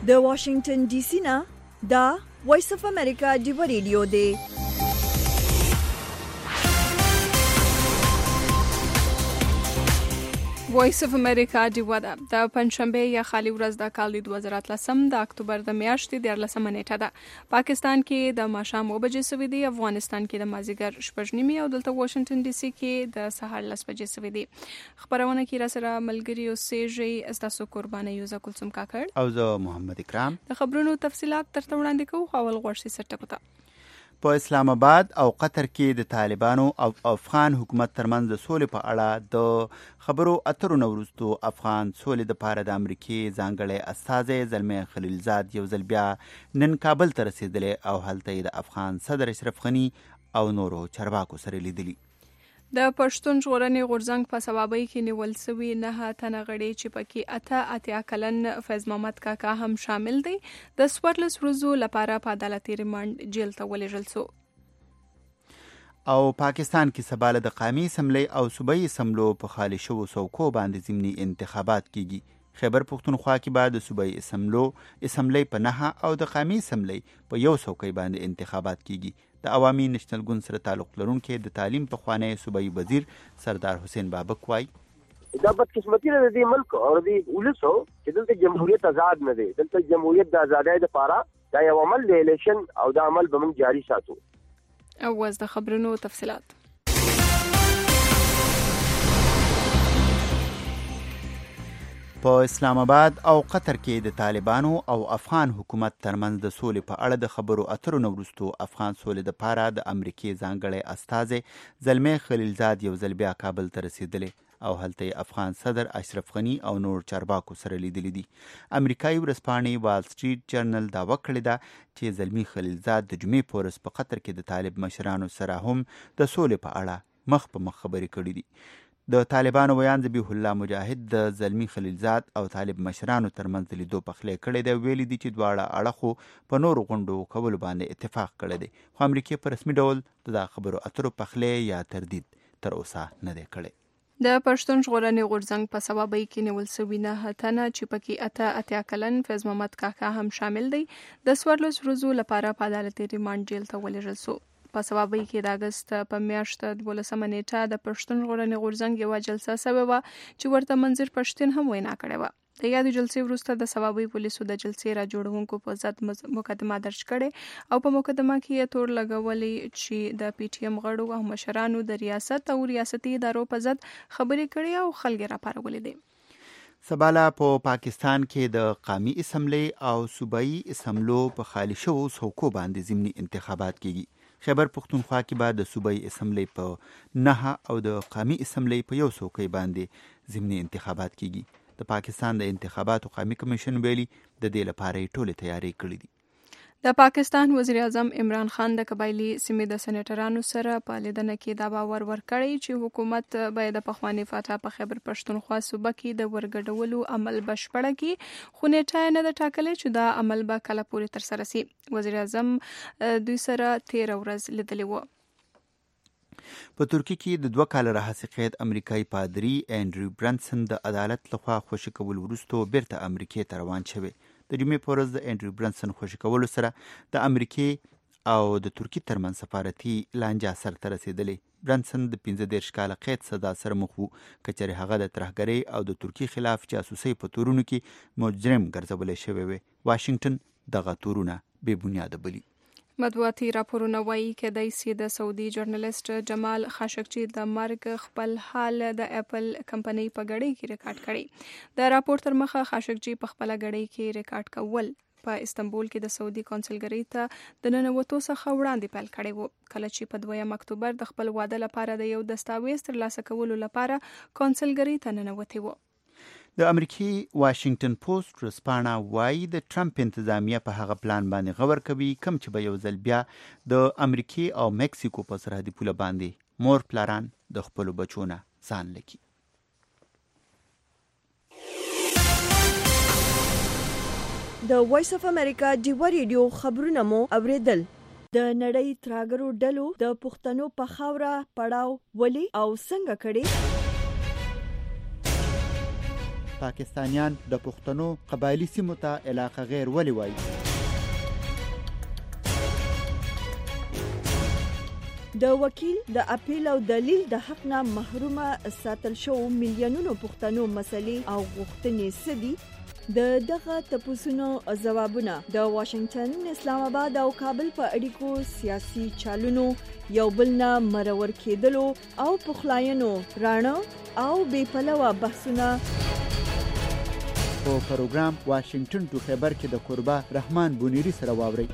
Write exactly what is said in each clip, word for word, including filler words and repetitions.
د واشنگټن ډي سي نه دا وایس اف امریکا ډیو ریډیو دی. وایس اف امریکا ډیو ده. د پنځشنبه یا خالی ورځ د کال دوه زره اتلسم د اکتوبر د میاشتې د اتلسمه نیټه ده. پاکستان کې د ماښام اوه بجې سوي دي، افغانستان کې د مازیګر شپږ نیمې او دلته واشنگټن ډي سي کې د سهار لس بجې سوي دي. خبرونه کې را سره ملګری اوسېږي، ستاسو قرباني یوزه کلثوم کاکړ او زه محمد اکرام. د خبرونو تفصيلات ترته وړاندې کوو. اول غوښتي سټپته په اسلام آباد او قطر کې د طالبانو او افغان حکومت ترمنځ د سولې په اړه د خبرو اترو نه وروستو افغان سولې دپاره د امریکې ځانګړی استازی زلمی خلیلزاد یو ځل بیا نن کابل ته رسېدلی او هلته یې د افغان صدر اشرف غني او نورو چارواکو سره لیدلي. د پښتون ژغورنې غورځنګ په سبابۍ کې نیول سوي نه تنه غړي چې پکې اته اتیا کلن فیض محمد کاکا هم شامل دی، د څوارلس ورځو لپاره په عدالتي ریمانډ جیل ته ولېږل سو. او پاکستان کې سباله د قومي اسمبلی او صوبایي اسمبلو په خالي شوو څوکو باندې ضمني انتخابات کیږي. خیبر پښتونخوا کې به د صوبایي اسمبلو اسمبلی په نهه او د قومي اسمبلی په یو څوکۍ باندې انتخابات کیږي. د عوامي نشنل ګوند سره تعلق لرونکي د تعلیم پخوانی صوبایي وزیر سردار حسین بابک وایي دا بدقسمتي نه دی ملک او دی ولسو چې دلته جمهوریت آزاد نه دی. دلته جمهوریت د آزادۍ لپاره دا یو عمل دی الیکشن او دا عمل به موږ جاری ساتو. او واز د خبرونو تفصيلات. په اسلام آباد او قطر کې د طالبانو او افغان حکومت ترمنځ د سولې په اړه د خبرو اترو نه وروستو افغان سولې دپاره د امریکې ځانګړی استازی زلمی خلیلزاد یو ځل بیا کابل ته رسېدلی او هلته یې افغان صدر اشرف غني او نور چارواکو سره لیدلي دي. امریکایي ورځپاڼې وال سټریټ جرنل دعوه کړې ده چې زلمی خلیلزاد د جمعې په ورځ په قطر کې د طالب مشرانو سره هم د سولې په اړه مخ په مخ خبرې کړې دي. د طالبانو ویان ذبیح الله مجاهد د زلمی خلیلزاد او طالب مشرانو ترمنځ د لیدو پخلی کړی دی. ویلي دي چې دواړه اړخو په نورو غونډو کولو باندې اتفاق کړی دی، خو امریکې په رسمي ډول د خبرو اترو پخلی یا تردید تر اوسه نه دی کړی. د پښتون ژغورنې غورځنګ په سبابۍ کې نیول سوي نه تنه چې پکې اته اتیا کلن فیض محمد کاکا هم شامل دی، د څوارلس ورځو لپاره په عدالتي ریمانډ جیل ته ولېږل سو. په سبابۍ کې د اګست په میاشت دولسمه نیټه د پښتون ژغورنې غورځنګ یوه جلسه سوې وه چې ورته منظر پښتین هم وینا کړې وه. د یادې جلسې وروسته د سبابۍ پولیسو د جلسې را جوړونکو په ضد مقدمه درج کړې او په مقدمه کې یې تور لګولې چې د پی ټی ایم غړو او مشرانو د ریاست او ریاستي ادارو په ضد خبرې کړې او خلک راپارولې دي. سباله په پاکستان کې د قومي اسمبلی او صوبایي اسمبلو په خالي شوو څوکو باندې ضمني انتخابات کیږي. خیبر پښتونخوا کې به د صوبایي اسمبلی په نهه او د قومي اسمبلی په یو څوکۍ باندې ضمني انتخابات کیږي. د پاکستان د انتخاباتو قومي کمیشن ویلي د دې لپاره یې ټولې تیاری کړې دي. د پاکستان وزیر اعظم عمران خان د قبایلی سیمې د سېنیټرانو سره په لیدنه کې دا باور ورکړی چې حکومت باید د پخواني فاتح په خیبر پښتونخوا صوبه کې د ورګډولو عمل بشپړه کړي، خو نیټه نه ده ټاکلې چې دا عمل به کله پورې ترسره سي. وزیر اعظم دوی سره تیره ورځ لیدلی و. په ترکیه کې د دوه کاله راهیسې قید امریکایي پادري انډریو برنسن د عدالت لخوا خوشي کول وروستو بیرته امریکې ته روان شوی. د جمعې په ورځ د انډریو برنسن خوشي کولو سره د امریکې او د ترکیې ترمنځ سفارتي لانجه سرته رسېدلې. برنسن د پنځه دېرش کاله قید سزا سره مخ و، که چېرې هغه د ترهګرۍ او د ترکیې خلاف جاسوسۍ په تورونو کې مجرم ګرځولی شوی وی. واشنګټن دغه تورونه بې بنیاده بولي. مطبوعاتي راپورونه وایي کېدای سي د سعودي ژورنالیسټ جمال خاشقجي د مرګ خپل حال د اپل کمپنۍ په ګړۍ کې ریکارډ کړی. د راپور تر مخه خاشقجي په خپل ګړۍ کې ریکارډ کول په استنبول کې د سعودي کونسلګرۍ ته د ننوتو څخه وړاندې پیل کړی و، کله چې په دویم اکتوبر د خپل واده لپاره د یو دستاویز ترلاسه کولو لپاره کونسلګرۍ ته ننوتې و. د امریکې واشنگټن پوسټ ورځپاڼه وایي د ټرمپ انتظامیه په هغه پلان باندې غور کوي کوم چې به یو ځل بیا د امریکې او مکسیکو په سرحدي پوله باندې مور پلاران د خپلو بچو نه ځان لکي. د وایس اف امریکا ډیو ریډیو خبرونه مو اوریدل. د نړۍ تراګرو ډلو د پښتنو په خاوره پړاو ولي او څنګه کړي. پاکستانیان د پښتنو قبایلی سیمو ته علاقه غیر ولې وایي؟ د وکیل د اپیل او دلیل د حق نه محرومه ساتل شو میلیونونو پښتنو مسلې او غوښتنې سدي د دغه تپوسونو ځوابونه د واشنگټن، اسلام آباد او کابل په اړیکو سیاسي چالونو یو بل نه مرور کېدلو او پخلاینو رانه او بې پلوه بحثونه په پروګرام واشنگټن ټو خیبر کې د قربا رحمان بونیری سره واوري.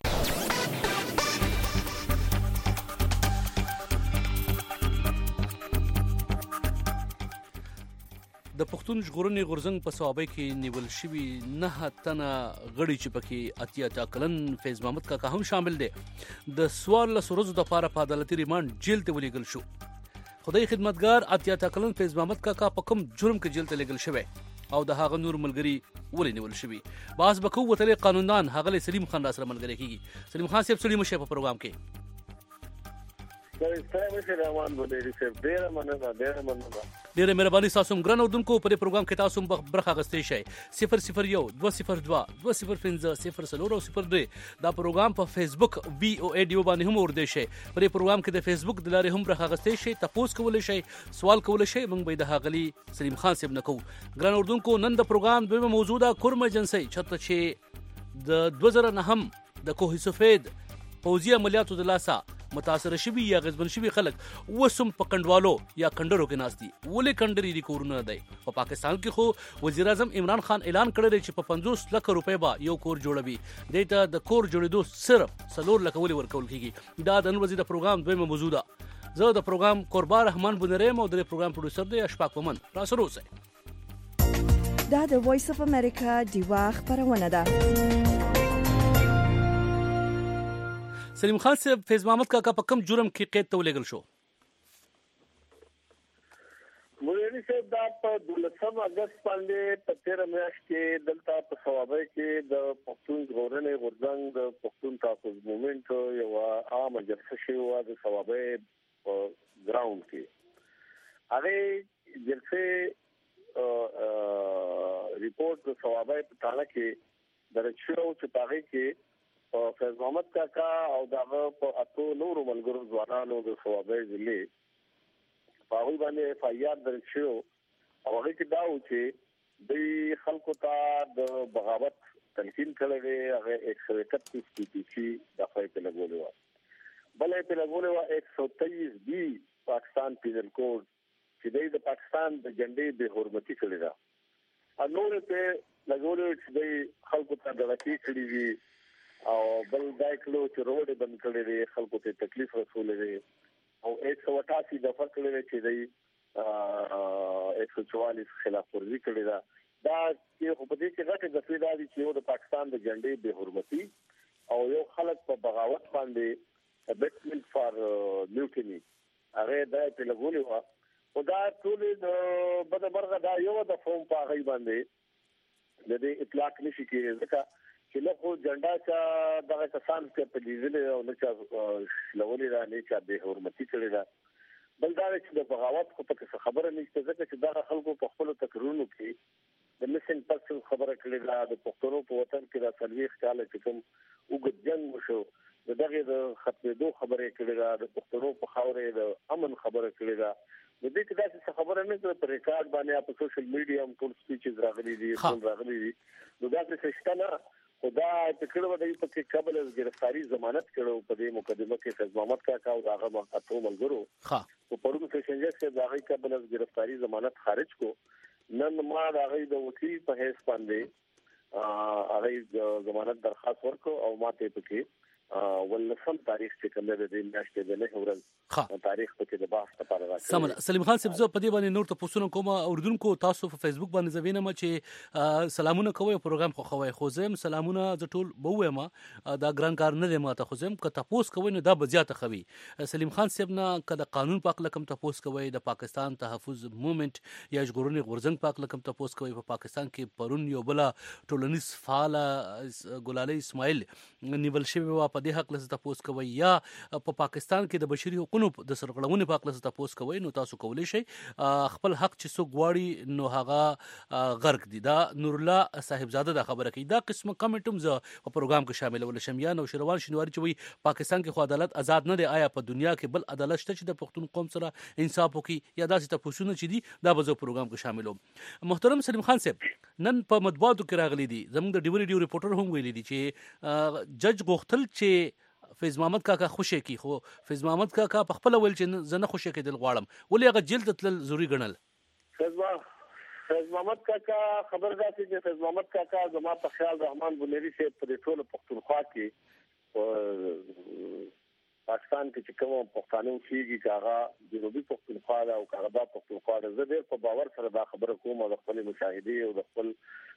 د پښتون ژغورنې غورځنګ په صوابۍ کې نیول شوي نه تنه غړي چې پکې اتیا ټاکلن فیض محمد کاکا هم شامل دي د څوارلس ورځو دپاره په عدالتي ریمانډ جیل ته ولیږل شو. خدای خدمتګار اتیا ټاکلن فیض محمد کاکا په کوم جرم کې جیل ته لیږل شوی او د هغه نور ملګري ولې نیول شوي؟ باز به کوو وتلی قانوندان ښاغلی سلیم خان را سره ملګری کیږي. سلیم خان صاحب ستړي مه شئ په پروګرام کې. ډیره مهرباني ستاسو ګران اردونکو. په دې پروګرام کې تاسو هم برخه اخیستی شئ. صفر صفر یو دوه صفر دوه دوه صفر پنځه صفر څلور او صفر درې دا پروګرام په فیسبوک وی او ای ډیو باندې هم اوردی شئ. په دې پروګرام کې د فیسبوک د لارې هم برخه اخیستی شئ، تپوس کولی شئ، سوال کولی شئ. موږ به د ښاغلي سلیم خان صاحب نه کوو. ګران اردونکو، نن د پروګرام دویمه موضوع ده کورم ایجنسۍ چېرته چې د دوه زره نهم د کوه سفید پوځي عملیاتو د لاسه متاثر شوي یا غزبن شوي خلک اوس هم په کنډوالو یا کنډرو کې ناست دي. ولې کنډرې دي کورونه دی؟ په پاکستان کې خو وزیر اعظم عمران خان اعلان کړی دی چې په پنځوس لکه روپۍ به یو کور جوړوي. دې ته د کور جوړېدو صرف څلور لکه ولې ورکول کېږي. دا د نن ورځې د پروګرام دویمه موضوع ده. زه د پروګرام قربا رحمان بونیری یم او د پروګرام پروډوسر دی اشفاق ومن. راسره اوسئ. دا د وایس اف امریکا دیوا خبرونه ده. سلیم خان صاحب، فیض محمد کاکا په کوم جرم کې قید ته ولېږل شو؟ مولوي صاحب دا په دولسم اګست باندې په تیره میاشت کې دلته په صوابۍ کې د پښتون ژغورنې غورځنګ د پښتون تحفظ مومنټ یوه عامه جلسه شوې وه د صوابۍ په ګراوند کې. هغې جلسې ریپورټ د صوابۍ په تاڼه کې درج شوی و چې په هغې کې فیض محمد کاکا او دغه په اتو نورو ملګرو ځوانانو د صوابۍ ضلع په هغوی باندې اف آی آر درج شوی او هغې کې دا و چې دوی خلکو ته د بغاوت تلقین کړی دی. هغه ایک سو اکتیس پی پی سی دفعه یې پرې لګولې وه. بله یې پرې لګولې وه ایک سو تیئیس بی پاکستان پینل کوډ چې دوی د پاکستان د جنډې بې حرمتي کړې ده. او نور یې پرې لګولې وه چې دوی خلکو ته ډړکې کړي دي او بل دا کلو چې روډ بند کړی دی، خلکو ته تکلیف رسولی دی. او ایک سو اٹھاسی دفعه کړی دی چې دی ایک سو چوالیس خلاف ورزي کړې ده. دا چې خو په دې کې غټې دفعې دا دي چې یو د پاکستان د جنډې بې حرمتي او یو خلک په بغاوت باندې بیټمنټ فار میوټني هغې دا یې پرې لګولې وه. خو دا ټولې د بده برخه دا یوه دفعه هم په هغوی باندې د دې اطلاق نشي کېږي، ځکه چې نه خو جنډا چا دغه کسان کې په لیدلې او نه چا شلولې ده، نه چا بې حرمتي کړې ده. بل دا چې د بغاوت خو پکې څه خبره نشته، ځکه چې دغه خلکو په خپلو تقریرونو کې د مسنګ پرسن خبره کړې ده. د پښتنو په وطن کې دا څلوېښت کاله چې کوم اوږد جنګ وشو د دغې د ختمېدو خبره یې کړې ده. د پښتنو په خاوره د امن خبره کړې ده. د دې کې داسې څه خبره نه ده په ریکارډ باندې په سوشل میډیا هم ټول سپیچز راغلي دي، ټول راغلي دي. نو داسې څه شته نه. خو دا چې کړه به دوی پکې قبل از ګرفتاري ضمانت کړو په دې مقدمه کې فیض محمد کاکا او هغه اتو ملګرو. خو پرون سیشن جج د هغې قبل از ګرفتاري ضمانت خارج کو. نن ما د هغې د وکیل په حیث باندې هغې ضمانت درخواست ورکړو او ما ته پکې ولسم تاریخ چې کوم د دې میاشتې د نهه ورځ تاریخ پکې د بحث لپاره راځي. سم ده. سلیم خان صاحب، زه په دې باندې نور تاسو کوم اردوونکو تاسو په فیسبوک باندې زوینم چې سلامونه کوي پروګرام خو خوي خو زم سلامونه ز ټول بوې ما دا ګران کار نه دی ماته خو زم که تاسو کوي نو دا بزیاته خوي. سلیم خان صاحب نه کله قانون پاک لکم تاسو کوي د پاکستان تحفظ موومېنټ یا ژغورنې غورځنګ پاک لکم تاسو کوي په پاکستان کې پرون یو بل ټولنیز فعال ګلالي اسماعیل نیول شوی و په دې حق له تاسو کوي یا په پاکستان کې د بشري حقوقو د سرغړونې په حق له تاسو کوي نو تاسو کولی شئ خپل حق چې څوک غواړي نو هغه غرق دي. دا نور الله صاحبزاده دا خبره کوي. دا قسمه کمیټم ز په پروګرام کې شامل ول شم یا نو شروان شنواری چې وي پاکستان کې خو عدالت آزاد نه دی. آیا په دنیا کې بل عدالت شته چې د پښتون قوم سره انصاف وکړي یا داسې تاسو چې دي دا به زه پروګرام کې شاملوم. محترم سلیم خان صاحب نن په مطبوعاتو کې راغلي دي زموږ د ډیوري ډیو ریپورټر هم ویلي دي چې جج غوښتل چې فیض محمد کاکا خوشی کی خو فیض محمد کاکا په خپل ویل چې زه نه خوشی کېدل غواړم ولې هغه جیل ته تلل ضروري ګڼل. فیض محمد کاکا خبر دا چې فیض محمد کاکا زما په خیال رحمان بنيري صاحب په ټول پښتونخوا کې پاکستان کې چې کوم پښتانه اوسېږي چې هغه جنوبي پښتونخوا او کاغذا پښتونخوا د زه ډېر په باور سره دا خبره کوم او د خپل مشاهده او د خپل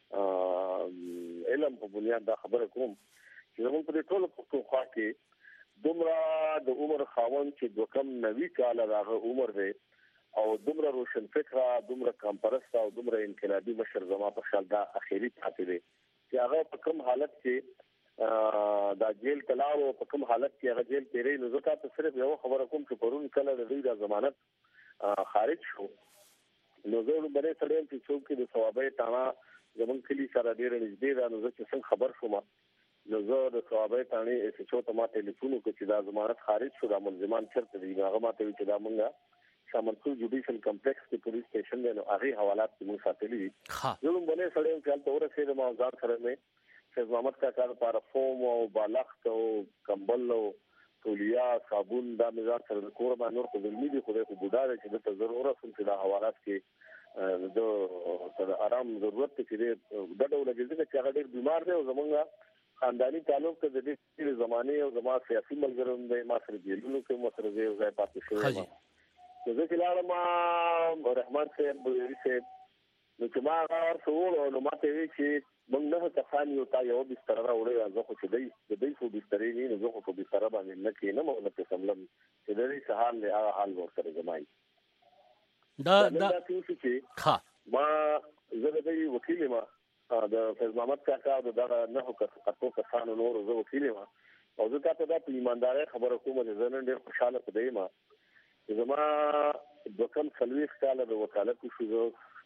علم په بنیاد دا خبره کوم چې زموږ په ټول پښتونخوا کې دومره د عمر خاوند چې د کم نوي کال راغه عمر دی او دومره روشن فکره دومره کمپرست او دومره انقلابي مشر زما په خیال دا اخیری پاتې دی چې هغه په کوم حالت کې دا جیل تلاو په کوم حالت کې هغه جیل تیرې نو زکه ته صرف یو خبره کوم چې پرون کله د دوی د ضمانت خارج شو نو زه نو بلې سره چې څوک د ثوابې تانا زمون کلی سره ډېر نږدې ده نو زه چې څنګه خبر شوم نو زه د ثوابې تانی چې څو ته ما ټلیفون وکړ چې دا ضمانت خارج شو د ملزمان چرته دي هغه ما ته چې دا مونږه شاملپور جوډیشل کمپلیکس کې پولیس سټیشن دی نو هغه حوالات کې موږ ساتلي دي. زه نو بلې سره چې تل ورسېد ما ځان سره مې فیض محمد کاکا لپاره فوم او بالښت او کمبل او تولیا صابون دا مزار سره کور باندې نور خو دلمي دي خو د بوډا چې د ضرورت چې د حوالات کې د آرام ضرورت کې د ډډو لګیږي چې هغه ډېر بیمار دی او زمونږ خاندانی تعلق د دې زمانه او زما سیاسي ملګرو د ما سره جیلونو کې مو سره یو ځای پاتې شوی ما زه چې لاړم ما رحمان صاحب بوری صاحب نو چې ما هغه څو نو ماته وی چې موږ نه کسان یو تا یو بستر راوړی زه خو چې دی د دې څو بسترې نه زه خو په بستر باندې نه کېنم او نه پسملم چې د دې سهال له هغه حال ورسره زمای دا دا چې ها ما زه د دې وکیل ما د فیض محمد کاکا د نه کتو کسانو نور زه وکیل ما او زه تاسو د ایماندارۍ خبره کوم چې زه نن ډېر خوشاله پدې ما زما د کوم سلويخ کال د وکالت شو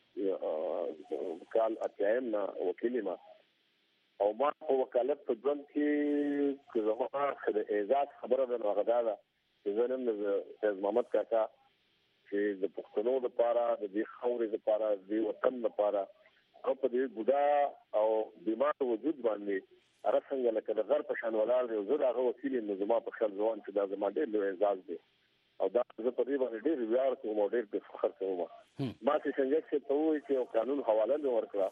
کال اتایم نه وکیل ما او ما په وکالت په ځن کې زما د اعزاز خبره د غداله چې زنم د فیض محمد کاکا چې د پښتنو لپاره د دې خاورې لپاره د وطن لپاره او په دې بوډا او بیمار وجود باندې ارڅنګ لکه د غر په شان ولال دی زه هغه وکیل نو زما په خیال ځوان چې دا زما ډېر لوی اعزاز دی او دا زه په دې باندې ډېر ویاړ کوم او ډېر په فخر کوم ما چې څنګه چې ته وایې چې قانون حواله نه ورکړه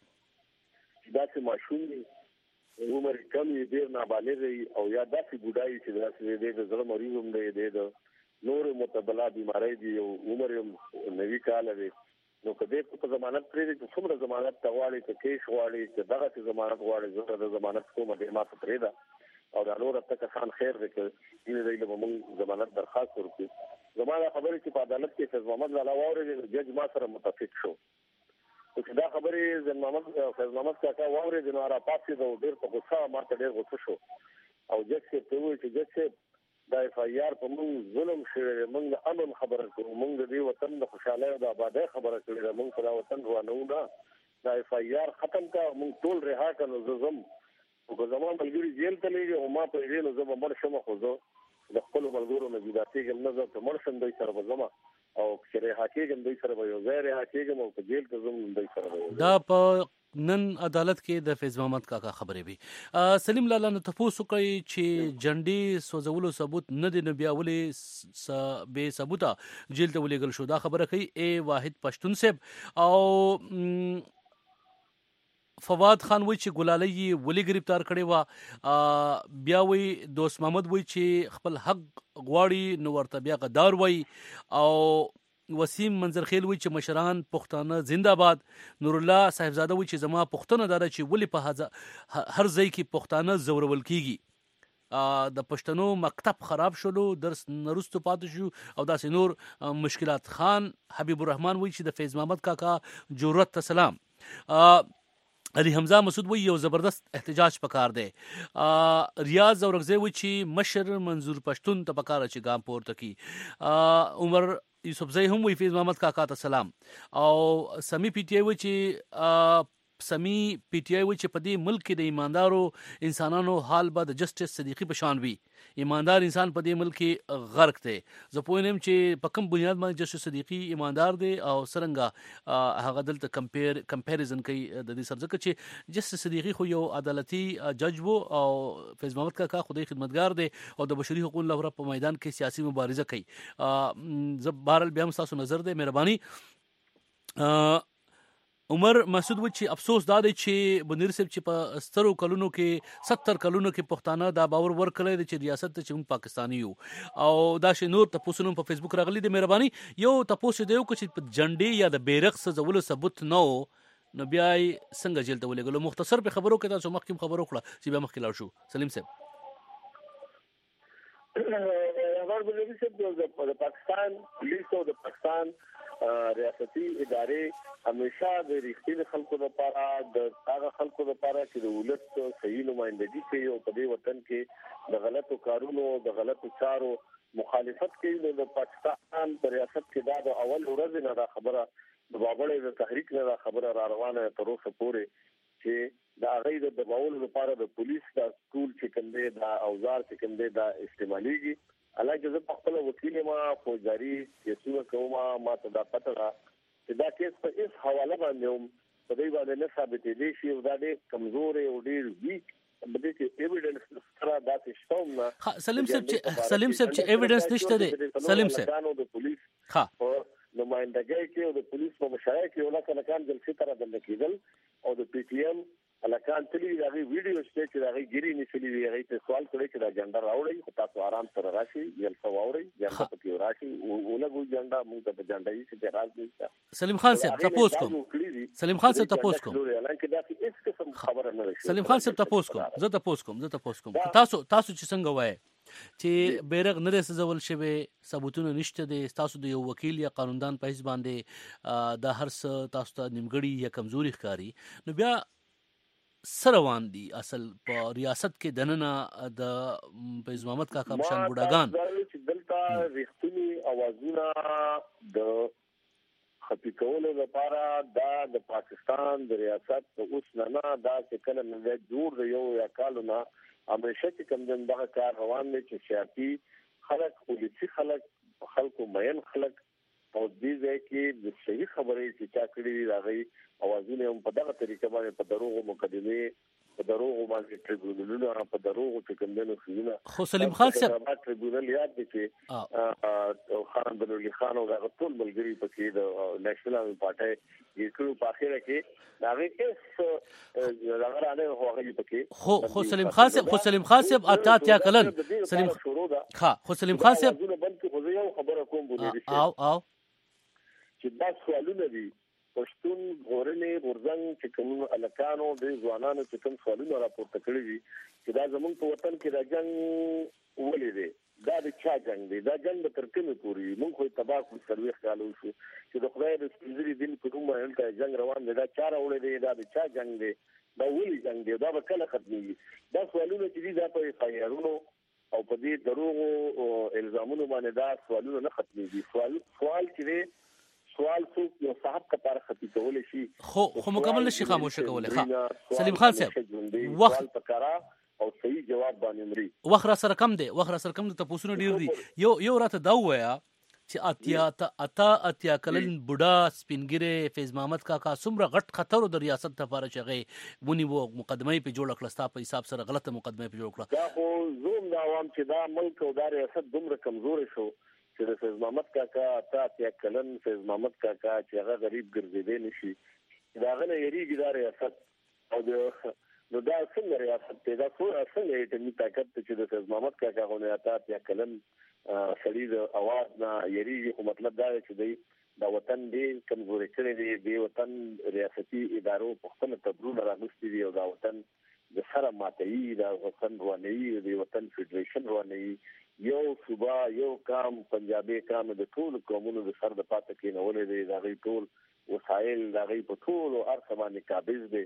دا چې ماشوم عمر کم یې ډېر نابالغ او یا داسې بوډای چې داسې د زړه مریض هم دی د نور متبلا بیماری دی او عمر یې نوي کال دی نو کله په ضمانت پرې چې څومره ضمانت تغواړي چې کیش غواړي چې دغه ضمانت غواړي زه د ضمانت کوم د ما ته پرې ده او دا نور ته کسان خیر وکړي دې دې له موږ ضمانت درخواست ورکړو زموږه خبرې چې په عدالت کې فیض محمد لاله واوري جج ما سره متفق شو چې دا خبرې زن محمد فیض محمد کاکا واوري د نارا پاتې د ډېر په غوسه ما ته ډېر غوسه شو او جج کې ته وایي چې جج دا اف آی آر په موږ ظلم شوی موږ د امن خبره کوو موږ د دې وطن د خوشاله او د آبادی خبره کړې موږ پر وطن روانو نه دا اف آی آر ختم کا موږ ټول رها کړو زم او زموږ ملګری جیل ته لګي او ما په دې نو زما مر شمه خو زه د خپل ملګرو نه جدا کېږم نه زه په مر شم دوی سره زما او چې رها کېږم دوی سره یو ځای رها کېږم او په جیل کې زم دوی سره دا په نن عدالت کې د فیض محمد کاکا خبرې وي سلیم لاله نو تاسو کوي چې جنډي سوزولو ثبوت نه دی نه بیا ولې به ثبوته جیل ته ولېګل شو دا خبره کوي ای واحد پښتون صاحب او فواد خان وی چې ګلالي ولی گرفتار کړي وا بیا وی دوست محمد وی چې خپل حق غواړي نو ورته بیا غدار وی او وسیم منظرخیل وی چې مشران پښتانه زنده‌باد نور الله صاحبزاده وی چې زما پښتنه دار چې ولی په هر ځای کې پښتانه زورول کیږي د پښتنو مکتب خراب شولو درس نرستو پاتې شو او داسې نور مشکلات. خان حبیب الرحمن وی چې د فیض محمد کاکا جرأت ته سلام علي حمزه مسعود وی یو زبردست احتجاج پکار دی ریاض اورغزی وی چې مشر منظور پښتون ته پکاره چې ګام پورته کی عمر یوسفزئی هم وی فیض محمد کاکا ته سلام او سمی پی ټی آی وی چې سمی پی ټی آی وی چې په دې ملک کې د ایماندارو انسانانو حال به د جسټس صدیقی په شان وي ایماندار انسان په دې ملک کې غرق دی زه پوهیم چې په کوم بنیاد باندې جسټس صدیقی ایماندار دی او څنګه هغه دلته کمپیر کمپیریزن کوي د دې سره ځکه چې جسټس صدیقی خو یو عدالتي جج وو او فیض محمد کاکا خدای خدمتګار دی او د بشري حقوقو لپاره په میدان کې سیاسي مبارزه کوي زه بهرحال بیا هم تاسو نظر دی مهرباني عمر مسعود و چې افسوس دا دی چې بنیر صاحب چې په سترو کلونو کې ستر کلونو کې پښتانه دا باور ورکړی دی چې ریاست ته چې موږ پاکستاني یو او دا شی نور تاسو نو په فیسبوک راغلی دی مهرباني یو تاسو دی چې په جنډي یا د بیرغ سزولو ثبوت نو نو بیا څنګه جیل ته ولګلو مختصر په خبرو کې تاسو مخکې خبرو کړه چې بیا مخکې لاړ شو سلیم صاحب هغه بنیر صاحب د پاکستان پولیس او د پاکستان ریاستي ادارې همیشه د ریښتیني خلکو لپاره د هغه خلکو لپاره چې د ولس صحیح نمائندګي کوي او په دې وطن کې د غلطو کارونو د غلطو چارو مخالفت کوي نو د پاکستان په ریاست کې دا د اول ورځ نه دا خبره د بابړې د تحریک نه دا خبره را روانه تر اوسه پورې چې دا غي د دباول لپاره د پولیس د سکول چې کوم دی دا اوزار چې کوم دی دا استعماليږي علاوه زه په خپل وکیل ما فوجداري کیسونه کوم ما ته دا پته را چې دا کیس په هیڅ حواله باندې په دې باندې نه ثابتې دي چې دا ډېر کمزور او ډېر ویک بده چې ایویډنس سره دا شتوم نه سلیم صاحب چې سلیم صاحب چې ایویډنس نشته دي سلیم صاحب د پولیس ها نمائندګۍ کې او د پولیس په مشایعه کې ولا کلکان جلسې تر د کېدل او د پی ټی ایم الکان تلی دا ویډیو شته چې دا ګيري نشلي وی هغه ته سوال کړی چې دا جنډر راوړی خو تاسو آرام سره راشي جلسه واوري جنډر پکې راشي ولګو جنډا موږ ته جنډا یې چې راز دی سلیم خان صاحب تاسو کوم سلیم خان صاحب تاسو کوم سلیم خان صاحب تاسو کوم زه تاسو کوم زه تاسو کوم تاسو تاسو چې څنګه وای چې بیرغ نه سزول شوی ثبوتونه نشته دي تاسو د یو وکیل یا قانوندان په حساب باندې د هر څه تاسو ته نیمګړی یا کمزوري ښکاری نو بیا سروان دي اصل په ریاست کې دننه د فیض محمد کاکا بشان بوډاګان چې دلته ریښتینی اوازونه د خپل کولو لپاره دا د پاکستان د ریاست په اوس نه دا چې کله نه جوړ یو یا کالونه همیشه چې کوم دغه کار روان دي چې سیاسي خلک پولیسي خلک خلکو مېن خلک او دې ځای کې د صحیح خبرې چې چا کړی راغی اوازونه هم په دغه طریقه باندې په دروغو مقدمه په دروغو باندې ټریبیونلونه په دروغو چې کومنه خونه خو سلیم خان صاحب ټریبیونل یاد دي چې خان بن علي خان او هغه ټول ملګری پکې د نېشنل پارټي یو په اخره کې دا هیڅ هغه نه هوغه پکې خو خو سلیم خان صاحب خو سلیم خان صاحب اتا تیا کلن سلیم ها خو سلیم خان صاحب خبره کوم بولې او او چې دا سوالونه دي پښتون غورنې ورزنګ چې کوم الکانو د ځوانانو چې کوم سوالونه راپورته کړی دي چې دا زموږ په وطن کې د جنگ ولې دی دا د چا جنگ دی دا جنگ د ترکمه پوری موږ خو تباہ کړو سروي خیالو شو چې د خدای د سپېڅلي دین په کومه هلته جنگ روان دی دا چا راوړی دی دا د چا جنگ دی دا ولې جنگ دی دا به کله ختميږي دا سوالونه چې دي دا په خیارونو او په دې دروغو الزامونو باندې دا سوالونه نه ختميږي سوال سوال چې سوال څو یو صاحب کار خطي کول شي خو خو مکمل نشي خاموش کولای ښه سلیم خان صاحب وخت پکارا او صحیح جواب باندې مري وخت را سره کم دی وخت را سره کم د تاسو ډیر دی یو یو راته دا وایا چې اتیا اتا اتیا کلن بوډا سپینګره فیض محمد کاکا څومره غټ خطر د ریاست لپاره چغې مونی وو مقدمه په جوړ کړل ستا په حساب سره غلطه مقدمه په جوړ کړل دا خو زوم دا عوام چې دا ملک او دا ریاست دومره کمزور شو چې د فیض محمد کاکا اتا اتیا کلن فیض محمد کاکا چې هغه غریب ګرځیدل نشي دا غنه یریږي دا ریاست او د نو دا څنګه ریاست دا څو څنګه ایټمی طاقت چې د فیض محمد کاکا غو اتا اتیا کلن سړي د اواز نه یریږي خو مطلب دا چې دی دا وطن دې کمزوري کړی دی د وطن ریاستي ادارو په خپل تبرون راغستې دي او دا وطن د سره ماتي دا وطن رواني د وطن فدریشن رواني یو صوبا یو کام پنجابي کام د ټول قومونو د سر د پاتې کې نه ولې دی دا غي ټول وسایل دا غي په ټول او ارث باندې قابض دي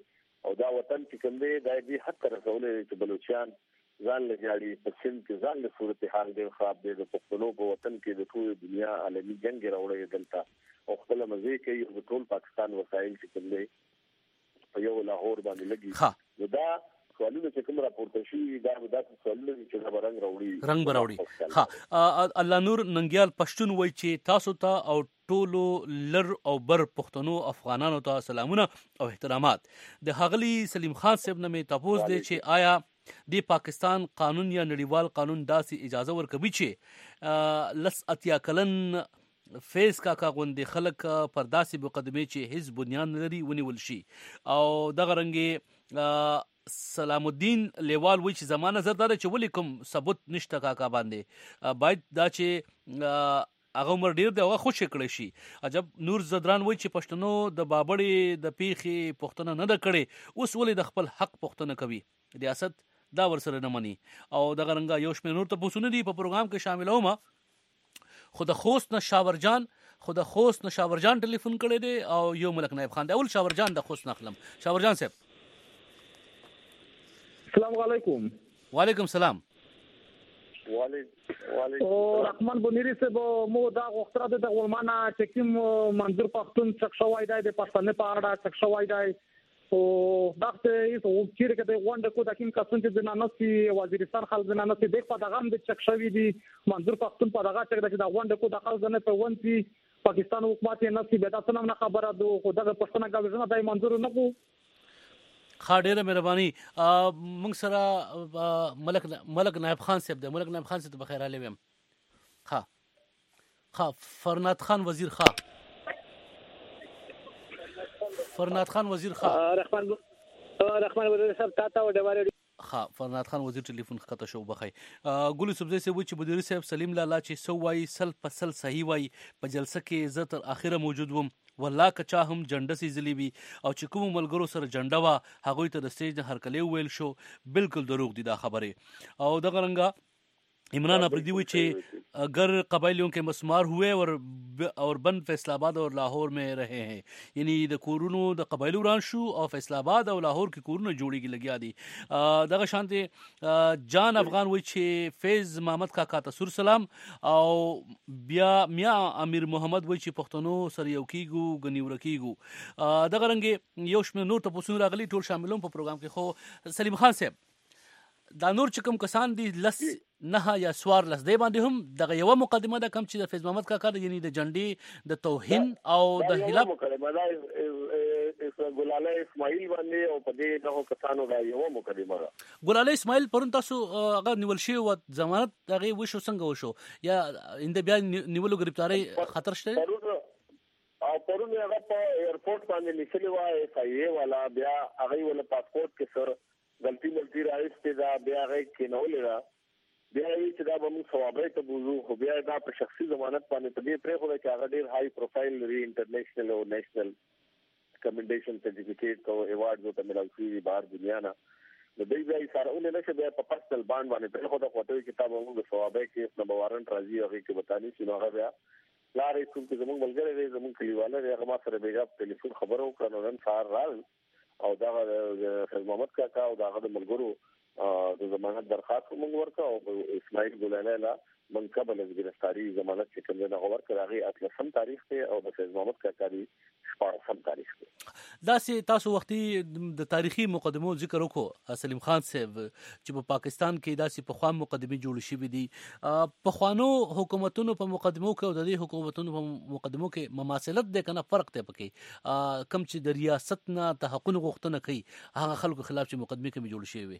او دا وطن چې کوم دی دا دې حد ته رسولې چې بلوچستان ځان له جاړي په سند کې ځان له صورتحال ډېر خراب دی. د پښتنو په وطن کې د ټول دنیا عالمي جنگ راوړی دلته او خپل مزه کوي او ټول پاکستان وسایل چې کوم دی په یو لاهور باندې لګي. نو دا سوالونه چې کوم راپورته شي دا د سوالونو چې دا رنگ راوړي رنگ براوړي. ها الله نور ننګیال پښتون وای چې تاسو ته او ټولو لر او بر پښتنو افغانانو ته سلامونه او احترامات. د هغلی سلیم خان صاحب نه مې تاسو دې چې آیا د پاکستان قانون یا نړیوال قانون داسې اجازه ورکوي چې لس اتیا کلن فیس کاکا غوندې خلک پر داسې مقدمه چې هیڅ بنیان لري ونیول شي او دغه رنګ سلام الدین لیوال وی چې زمانه زردار چې ولیکم ثبوت نشته کاکا باندې باید دا چې هغه عمر ډیر دی هغه خوش کړی شي. عجب نور زدران وی چې پښتنو د بابړې د پیخي پښتنه نه د کړي اوس ولې د خپل حق پښتنه کوي ریاست دا ورسره نه مني او دغه رنګ یو شمېر نور ته پوښتنه دي په پروګرام کې شاملوم. خو د خوست نه شاورجان خو د خوست نه شاورجان ټلیفون کړی دی او یو ملک نایب خان دی. اول شاورجان د خوست نخلم. شاورجان صاحب السلام علیکم. وعلیکم سلام. وعلیکم او رحمان بنيري صاحب مو دا غوښتنه د ولمانه چې کوم منظور پښتون څخه شوای دی د پښتنې په اړه څخه شوای دی او دغه یو چیرې کې د وانډ کو د کوم کسان چې د نانسي وزیرستان خل د نانسي د په دغه د څخه شوی دی منظور پښتون په دغه څخه د وانډ کو د خل ځنه په ونتي پاکستان حکومت یې نسي به تاسو نه خبره دوه خو دغه پښتنه غوښنه دای منظور نه کو. خا ډیره مهرباني. موږ سره ملک ملک نائب خان صاحب دی. ملک نائب خان صاحب بخیر علي ویم. خا خا فرناد خان وزیر خا فرناد خان وزیر خا رحمان رحمان وزیر صاحب تا ته وډواره خا فرناد خان وزیر ټلیفون خطه شو بخای. ګل سبزی سے و چې بدری صاحب سلیم لالا چې سو وای سل فصل صحیح وای په جلسه کې زه تر اخره موجود وم والله کچا هم جنډه سي زلی وی او چې کوم ملګرو سره جنډه وا هغه ته د سټیج نه هرکلی ویل شو بالکل دروغ دي دا خبره. او دغه رنګه عمران افریدی وی چې اگر قبائلیوں کے مسمار ہوئے اور اور بن فیصل آباد اور لاہور میں رہے ہیں یعنی د کورونو د قبایلو وران شو او فیصل آباد او لاہور کې کورونه جوړیږي لګیا دي. دغه شانته جان افغان وی چې فیض محمد کاکا ته سور سلام او بیا میا امیر محمد وی چې پښتنو سره یو کیګو غنی ورکیګو. دغه رنګ یو شمه نور ته پوسونه راغلي ټول شاملوم په پروګرام کې. خو سلیم خان صاحب دا نور چې کوم کسان دي لس نه یا سوار لس دی باندې هم دغه یو مقدمه ده کم چې د فیض محمد کاکا د یعنی د جنډي د توهین او د خلاف مقدمه ده ګلاله اسماعیل باندې او په دې دغه کسانو دا یو مقدمه ده. ګلاله اسماعیل پرون تاسو هغه نیول شي او ضمانت هغه وشو څنګه وشو یا اند بیا نیولو گرفتاری خطر شته او پرون هغه په ایرپورټ باندې نشلی وای فایې والا بیا هغه ول پاسپورت کې سر غلطی غلطی راځي دا بیا هغه کې نه ولرا بیا چې دا به موږ ثوابه ته بوزو خو بیا دا په شخصي ضمانت باندې ته پرې خو چې هغه ډیر هاي پروفایل لري انټرنیشنل او نېشنل کمنډیشن سرټیفیکیټ او ایوارډ ته ملاوي بهر دنیا نه د دې ځای سره ولې نشه بیا په پرسنل باند باندې پرې خو دا کوټوي کتاب موږ ثوابه کې نو وارنټ راځي هغه کې بتانی شي نو هغه بیا لارې کوم چې زموږ ملګری دی زموږ کلیواله هغه ما سره بیګا ټلیفون خبرو کړو نن سهار رال او دا فیض محمد کاکا او دا د ملګرو د ضمانت درخواست موږ ورکا او اسماعیل ګلاله لا من قبل از گرفتاری ضمانت چې کوم نه غوړ کړی اتلسم تاریخ ته او د فیض محمد کاکا دی شپږم تاریخ ته. دا سي تاسو وختي د تاریخي مقدمو ذکر وکړو سلیم خان صاحب چې په پاکستان کې داسې په خوان مقدمه جوړ شي دي په خوانو حکومتونو په مقدمو کې او د دې حکومتونو په مقدمو کې مماثلت ده کنه فرق ته پکې کم چې د ریاست نه تحقق غوښتنه کوي هغه خلکو خلاف چې مقدمه کې جوړ شي وي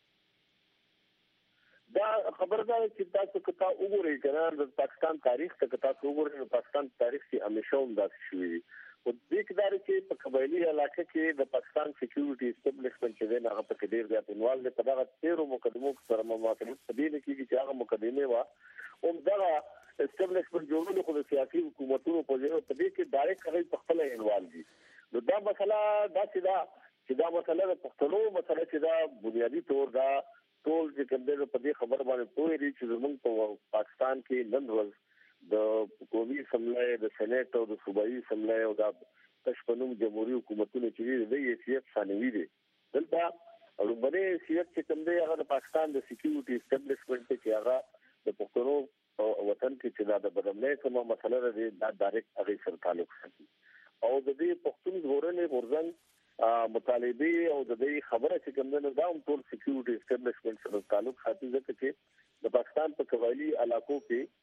دا خبردار چې تاسو کتا وګورئ کنه د پاکستان تاریخ ته تاسو وګورئ د پاکستان تاریخ کې همیشه هم داسې شوی او د دې کډار چې په قبایلی علاقې کې د پاکستان سکیورټي اسټابلیشمنت چې نه هغه په کې ډیر زیات انوالو په دغه تیرو مقدمو سره مماثلت په دې کې چې هغه مقدمه وا او دغه اسټابلیشمنت جوړولو خو د سیاسي حکومتونو په ځای په دې کې ډایرکټ هغه په خپل انوالو دي نو دا مسله دا چې دا چې دا مسله د پښتنو مسله چې دا بنیادی تور دا ټول چې کوم دغه په دې خبر باندې پوهې دي چې زموږ په پاکستان کې نن ورځ د قومي اسمبلی د سېنات او د صوبایي اسمبلی او د تشپنوم جمهوریت حکومتونه چې د حیثیت ثانوي دي دلته او بلې حیثیت چې کوم دی هغه د پاکستان د سکیورټي اسټابلیشمنت چې هغه د پښتنو وطن کې چې دا د بدمنۍ کومه مسله ده دا ډایرکټ هغه سره تعلق ساتي او د دې پښتون ژغورنې غورځنګ مطالبه او د دې خبره چې کوم ده دا هم ټول سکیورټي اسټابلیشمنت سره تعلق ساتي ځکه چې د پاکستان په قبایلی علاقو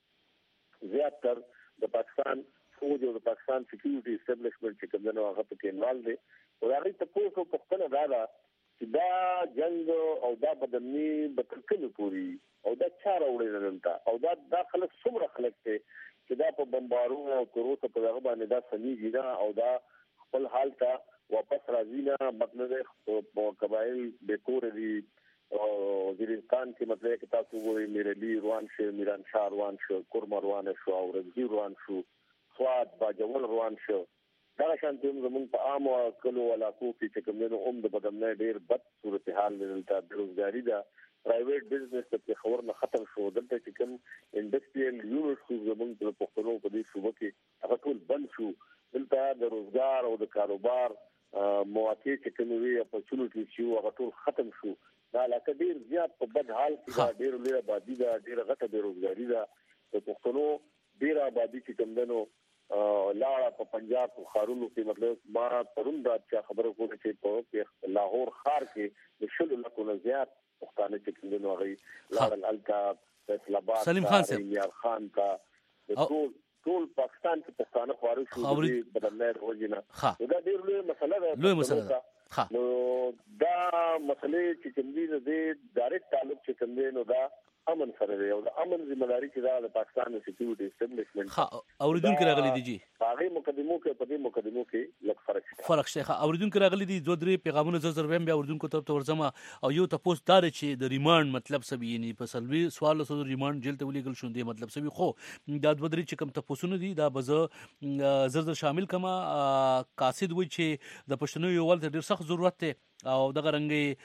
کې زیات تر د پاکستان فوج او د پاکستان سکیورټي اسټابلیشمنت چې کوم ده هغه په کې انوال دي او هغه ته په پښتنه دا ده چې دا جنگ او دا بدمني به تر کومه پوري او دا چاره وړي دلته او دا داخله څومره خلک ته چې دا په بمبارو او کروته په هغه باندې دا سنيږي دا او دا خپل حال ته واپس راځي نه مطلب په قبایل د کور دي او وزیرستان کې مطلب کې تاسو وګورئ میرلی روان شو میران شاه روان شو کورم روان شو او رضی روان شو سواد باجول روان شو دا شانتي زموږ په عام او کلو علاقو کې چې کوم نو اوم د بدمنۍ ډیر بد صورتحال دلته بیروزګاری ده پرایویټ بزنس ته خبر نه ختم شو دلته چې کوم انډستریال یونټس زموږ په پښتنو په دې صوبه کې هغه ټول بند شو دلته د روزګار او د کاروبار مواقع چې کوم وی اپورچونټی شو هغه ټول ختم شو دا علاقه ډیر زیات په بد حال کې ډیر لوی آبادی ده ډیر غټه بیروزګاری ده په پښتنو ډیر آبادی چې کوم دنو لاړه په پنجاب او خارونو کې مطلب ما پرون دا چې خبره کوله چې په لاهور ښار کې د شلو لکو نه زیات پښتانه چې کوم دنو غي لاړل الکا فیصل آباد سلیم خان صاحب یار خان کا ټول ټول پاکستان کې پښتانه خوارو شو د بدلنې وروجنه دا ډیر لوی مسله ده لوی مسله ده نو دا مسلې چې کوم دي د ډایرکټ تعلق چې کوم دي نو دا امن سره دی او د امن ذمہداري چې دا د پاکستان د سکیورټي اسټابلیشمنت ها اوریدونکو راغلي دي جی هغه مقدمو کې په دې مقدمو کې لږ فرق شته فرق شته اوریدونکو راغلي دي دوه درې پیغامونه زر زر بیا اوریدونکو ته ورځم او یو تاسو دار چې د ریماند مطلب څه وی نه په سلوي سوال سره ریماند جیل ته ولېګل شو دی مطلب څه وی خو دا دوه درې چې کوم تاسو نه دي دا بزه زر زر شامل کما قاصد وي چې د پښتنو یو ول ډیر سخت ضرورت ته او دغه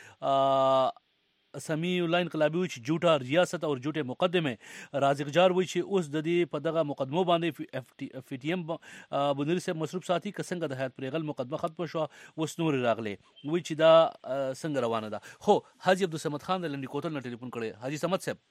رنګي سمیع الله انقلابي چې جوټه ریاست او جوټه مقدمه رازق جار وی چې اوس د دې په دغه مقدمو باندې اف ټي ایم بنوري سره مصروف ساتي کسنګ د حیات پرېغل مقدمه ختم شو اوس نور راغله وی چې دا څنګه روانه ده خو حاجی عبدالصمد خان د لنډی کوتل نه ټلیفون کړي حاجی صمد صاحب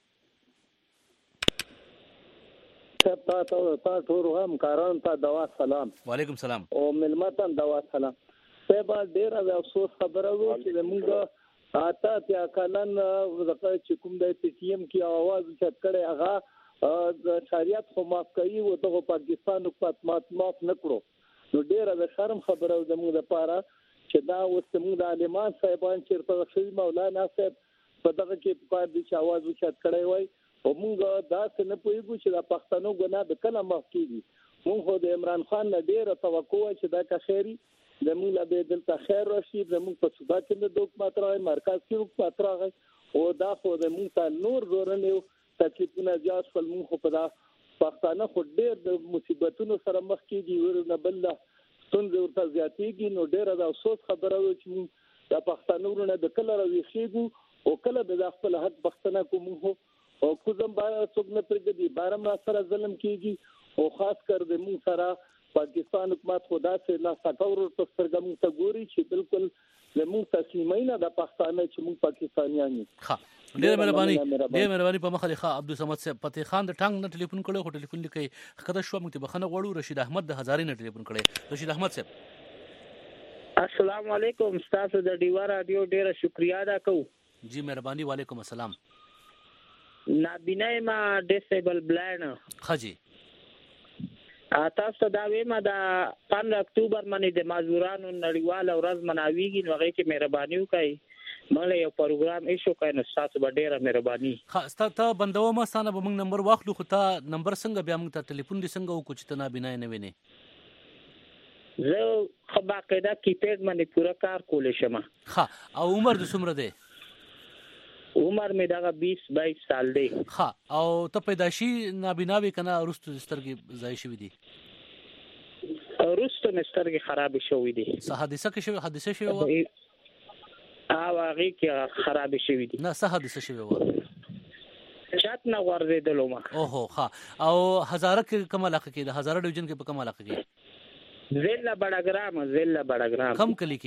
تا ته تا ټول هم کاران ته دوا سلام وعلیکم سلام او ملمتان دوا سلام سبا ډیر د افسوس خبره وو چې موږ آتا تیا کلن زکه چې کوم د پی ټی ایم کې आवाज چت کړي هغه د شریعت خو معاف کوي او د پاکستان حکومت معاف نکړو نو ډیره د شرم خبره زموږ لپاره چې دا اوس موږ د عالمان صاحبان چیرته شوی مولانا صاحب په دغه کې په دې چې आवाज چت کړي وای او موږ دا څه نه پوهیږو چې د پښتنو ګناه د کله معاف کیږي موږ د عمران خان نه ډیره توقع چې دا کا خیری د موږ له دلته خیر راشي د موږ په صوبه کې د حکومت راغی مرکز کې حکومت راغی او دا خو د موږ ته نور زورنه تکلیفونه زیات فل موږ په دا پښتانه خو ډېر د مصیبتونو سره مخ کېږي ورنه بل ستونزې ورته زیاتېږي نو ډېره د افسوس خبره وه چې موږ د پښتانه ورونه د کله راویښېږو او کله د خپل حق پښتنه کوو او کوم بار څوک نه پرېږدي بارم سره ظلم کېږي او خاص کر د موږ سره پاکستان حکومت خدا سے لا سټاور تو سترګم ته ګوري چې بالکل زموږ تسلیمینه د پښتانه چې موږ پاکستانیان یو ها ډېر مهرباني ډېر مهرباني په مخه ښه عبدالصمد صاحب فتح خان د ټنګ نه ټلیفون کړو خو ټلیفون لیکي خدای شو موږ ته بخنه غوړو رشید احمد د هزارې نه ټلیفون کړي رشید احمد صاحب السلام علیکم تاسو د ډیوا رادیو ډېر شکریا ادا کوم جی مهرباني وعلیکم السلام نابینای ما ډیسیبل بلایند خجی تاسو دا ویمه د پنځه اکتوبر باندې د مازورانو نړیواله ورځ مناویږي نو هغه کې مهرباني وکړئ مله یو پروګرام ایشو کړئ نو تاسو به ډیره مهرباني ها ستاسو بندو ما ستانه به موږ نمبر واخلو خو ته نمبر څنګه بیا موږ ته ټلیفون دي څنګه وکړو چې ته نه بینای نه ویني زه خو باقاعده کیپیډ باندې پورا کار کولای شم ها او عمر د څومره دی عمر می دغه بیس بایس سال دی ها او ته پیدایشي نابیناوي کنه ورستو سترګې ځای شوی دي ورستو سترګې خراب شوی دي څه حادثه کې شوی حادثه شوی و او هغه کې خراب شوی دي نه څه حادثه شوی و چات نه ورزیدلو ما اوهو ها او هزاره کې کوم علاقه کې د هزاره ډیویژن کې په کوم علاقه کې ضلع بڑاګرام ضلع بڑاګرام کم کلی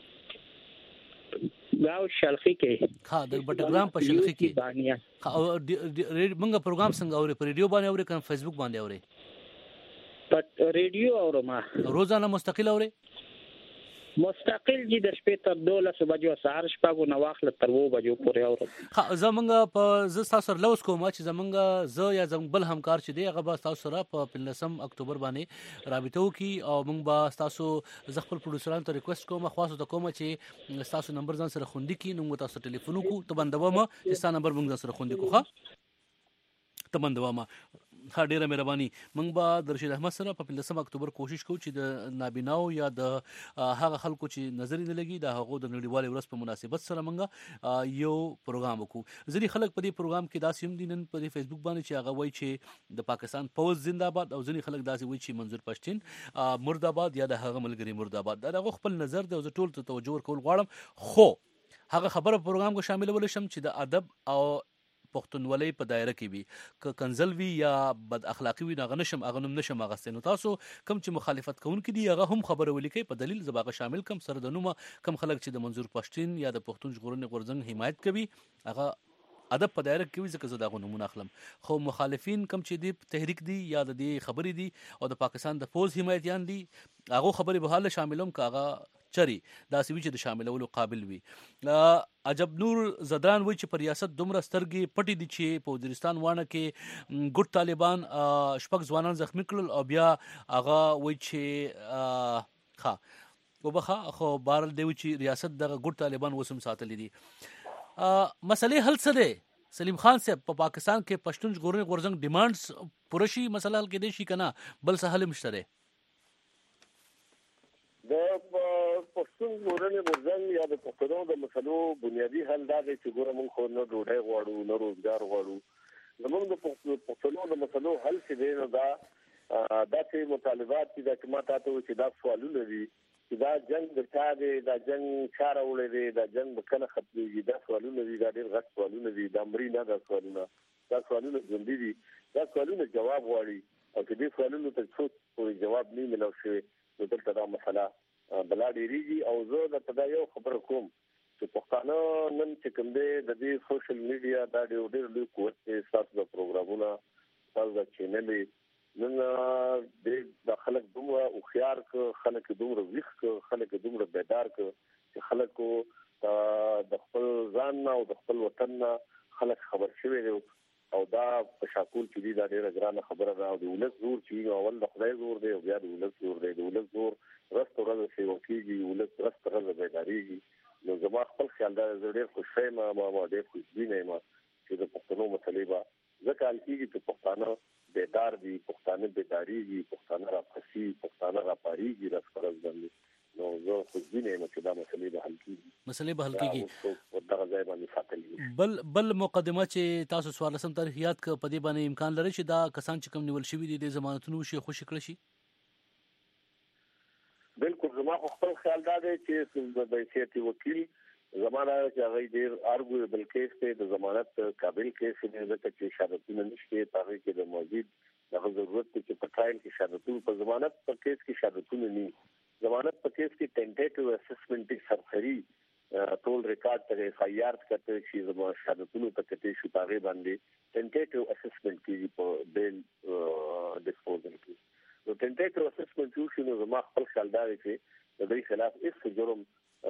کې گاو شلخي کې ها د بټګرام په شلخي کې بانیا موږ پروګرام څنګه اوري په ریډیو باندې اوري کنه فیسبوک باندې اوري په ریډیو اورما روزانه مستقل اوري مستقل جی د شپې تر دولس بجو سهار شپږو نو واخل تر وو بجو پورې اورم ها زمونږ په زستا سره لوس کوم چې زمونږ ز یا زمونږ بل همکار چې دی هغه به تاسو سره په پنځم اکتوبر باندې رابطه وکي او موږ به تاسو ز خپل پروډوسرانو ته ریکوست کوم خاصو ته کوم چې تاسو نمبر ځان سره خوندي کی نو تاسو ټلیفون کو ته بندوم چې تاسو نمبر موږ سره خوندي کو ښه ته بندوم ها ډیره مهرباني موږ به د رشید احمد سره په پنځم اکتوبر کوشش کوو چې د نابیناو یا د هغه خلکو چې نظر نه لګي د هغه د نړیوال ورځ په مناسبت سره موږ یو پروګرام وکړو ځینې خلک په دې پروګرام کې داسې هم دي نن په فیسبوک باندې چې هغه وایي چې د پاکستان پوز زنده‌باد او ځینې خلک داسې وایي چې منظور پښتين مرداباد یا د هغه ملګری مرداباد دا هغه خپل نظر د ټول ته توجه ورکول غواړم خو هغه خبره پروګرام کو شامل ول شم چې د ادب او پښتونولۍ په دایره کې وي ک کنزل وی یا بد اخلاقی وي نه نشم اغه نوم نشم اغه نو تاسو کم چې مخالفت کوونکې دي هغه هم خبره ولیکي په دلیل زباغه شامل کم سره د نومه کم خلک چې د منظور پښتين یا د پښتون ژغورنې غورځنګ حمایت کوي هغه ادب په دایره کې وي ځکه زه دا نمونه اخلم خو مخالفین کم چې دی تحریک دي یا د دې خبرې دي او د پاکستان د فوز حمایتيان دي هغه خبرې به حال شاملوم کاغه چری دا سوي چې د شاملولو قابل وي عجب نور زدران وای چې پر ریاست دومره سترګې پټي دي چې په وزیرستان وانه کې ګډ طالبان شپږ ځوانان زخمی کړل او بیا هغه وای چې ښه وبخه خو بارل دی چې ریاست دغه ګډ طالبان وسم ساتلې دي مسلې حل څه دی سلیم خان صاحب په پا پاکستان کې پښتون ژغورنې غورځنګ ډیمانډز پرشي مسله حل کې دي شي کنه بل څه حل مشتره د پښتون ژغورنې غورځنګ یا د پښتنو د مسلو بنیادی حل دا دی چې ګوره موږ خو نه ډوډۍ غواړو نه روزګار غواړو زموږ د پښتنو د مسلو حل چې دی نو دا دا چې مطالبات دي دا چې ما تاسو چې دا سوالونه دي چې دا جنگ د چا دی دا جنگ چا راوړی دی دا جنگ به کله ختمېږي دا سوالونه دي دا ډېر غټ سوالونه دي دا مري نه دا سوالونه دا سوالونه ژوندي دي دا سوالونه جواب غواړي او چې دې سوالونو ته څوک جواب نه ملو شوی نو دلته دا مسله بلا ډیریږي او زه د تدا یو خبر کوم چې پښتانه نن چې کوم دی د دې سوشل میډیا دا ډېر ډېر لوی قوت دی تاسو د پروګرامونو تاسو د چینلې نن د خلک دومره او خيار ک خلک دومره ویښ ک خلک دومره بیدار ک چې خلکو د خپل ځان او د خپل وطن خلک خبر شوي دي او دا په شاکول کې دي دا ډېره ګرانه خبره ده او د ولس زور چې اول د خدای زور دی او بیا د ولس زور دی د ولس زور رست ورځ شي وکيږي ولس رست ورځ بیداریږي نو زما خپل خیال دا ډېر خوشاله ما ما ډېر خوشبینه ما چې د پښتنو مسلې به ځکه کېږي چې پښتانه بیدار دي پښتانه بیداریږي پښتانه را پسي پښتانه را پاریږي رست ورځ باندې نو زه خوشبینه یم چې دا مسلې به حل کیږي مسلې به حل کیږي دغه ځای باندې ساتل بل بل مقدمه چې تاسو سوال سم تاریخ یاد ک په دې باندې امکان لري چې دا کسان چې کوم نیول شوی دي د ضمانتونو شي خوشی کړی شي بالکل زما خپل خیال دا دی چې د سیاسي وکیل زمانہ چې هغه ډیر ارګویبل کیس ته د ضمانت قابل کیس دی چې شهادتونه نشته هغه کې د موجود دغه ضرورت چې په ټرایل کې شهادتونه په ضمانت په کیس کې شهادتونه نه ضمانت په کیس کې ټینټیټیو اسسمنټ سرسری ټول ریکارډ ته اف آی آر کته شي زما شهادتونه ته کته شي پاره باندې ټینټیټیو اسسمنټ کې په بیل ډیسپوزل کې نو ټینټیټیو اسسمنټ یو شنو زما خپل خیال دا دی چې د دې خلاف هیڅ جرم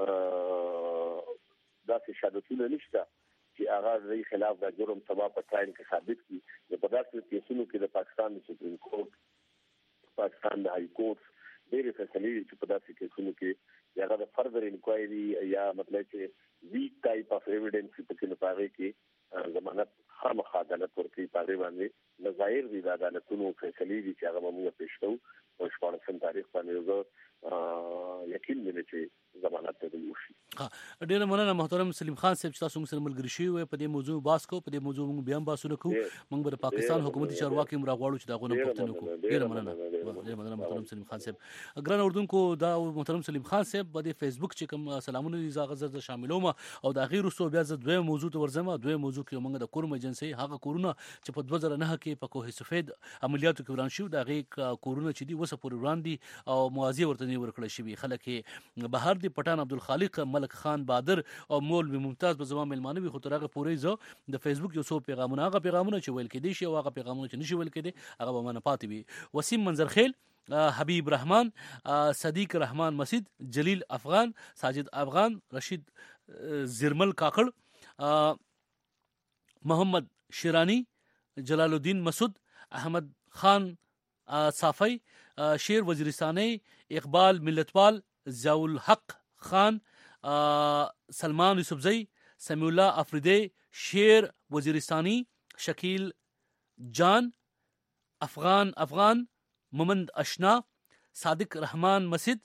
دا چې شهادتونه نشته چې هغه د دې خلاف د جرم سبب په ټرایل کې ثابت کړي د پداسې کیسونو کې د پاکستان سپریم کورټ پاکستان د هاي کورټ ډېر فیصلې چې په داسې کیسونو کې هغه د فردر انکوایري یا مطلب چې ویک ټایپ اف ایویډنس په کې نه پاره کې ضمانت خامخا عدالت ورکړي پاره باندې نظایر دي د عدالتونو فیصلې دي چې هغه موږ پېښ کوو او شپږم تاریخ باندې زه یقین لرم چې ضمانت ته وشي. ها ډیر مننه محترم سلیم خان صاحب چې تاسو موږ سره ملګری شوي وي په دې موضوع باس کو په دې موضوع موږ بیا هم باسو نکو موږ د پاکستان حکومت چارواکي مراغواړو چې دا غوښتنه وکړو. ډیر مننه. ډېر مننه محترم سلیم خان صاحب. ګران اردوونکو دا محترم سلیم خان صاحب په دې فیسبوک چې کوم سلامونه دي زه غزر شاملوم او د اخیر وروسته بیا زه دوی موضوع ته ورځم. دوی موضوع کې موږ د کورم ایجنسي هغه کورونه چې په دوه زره نه کې په کوه سفید عملیاتو کې وران شو د هغې کورونه چې دي وسه پورې وړاندې او موازی ورته نه ورکړل شوي. خلک یې بهر دي پټان عبدالخالق ملک خان بادر او مولوي ممتاز په زما میلمانه وي خو تر هغه پورې زه د فیسبوک یو څو پیغامونه هغه پیغامونه چې ویل کېدی شي او هغه پیغامونه چې نشي ویل کېدی هغه به مانه پاتې وي. وسیم منظرخیل، حبیب رحمان، صدیق رحمان مسید، جلیل افغان، ساجد افغان، رشید زرمل کاکړ، محمد شیرانی، جلال الدین مسعود، احمد خان صافی، شیر وزیرستانی، اقبال ملتپال، ضیاء الحق خان، سلمان یوسفزئی، سمیع الله افریدی، شیر وزیرستانی، شکیل جان، افغان افغان، ممند اشنا، صادق رحمان مسجد،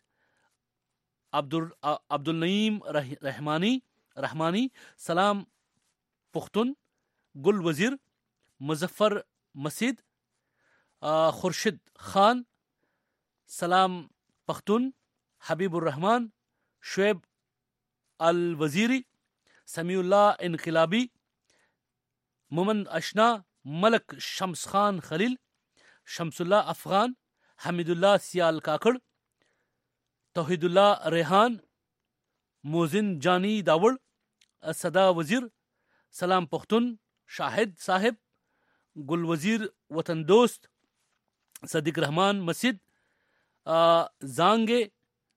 عبدالنعیم رحمانی رحمانی، سلام پختون، گل وزیر، مظفر مسجد، خورشید خان، سلام پختون، حبیب الرحمن، شعیب الوزیری، سمیع الله انقلابی، ممند اشنا، ملک شمس خان خلیل، شمس الله افغان، حمید الله سیال کاکڑ، توحید الله ریحان، موزن جانی داوڑ، صدا وزیر، سلام پختون، شاہد صاحب، گل وزیر وطن دوست، صدیق رحمان مسجد، زانگے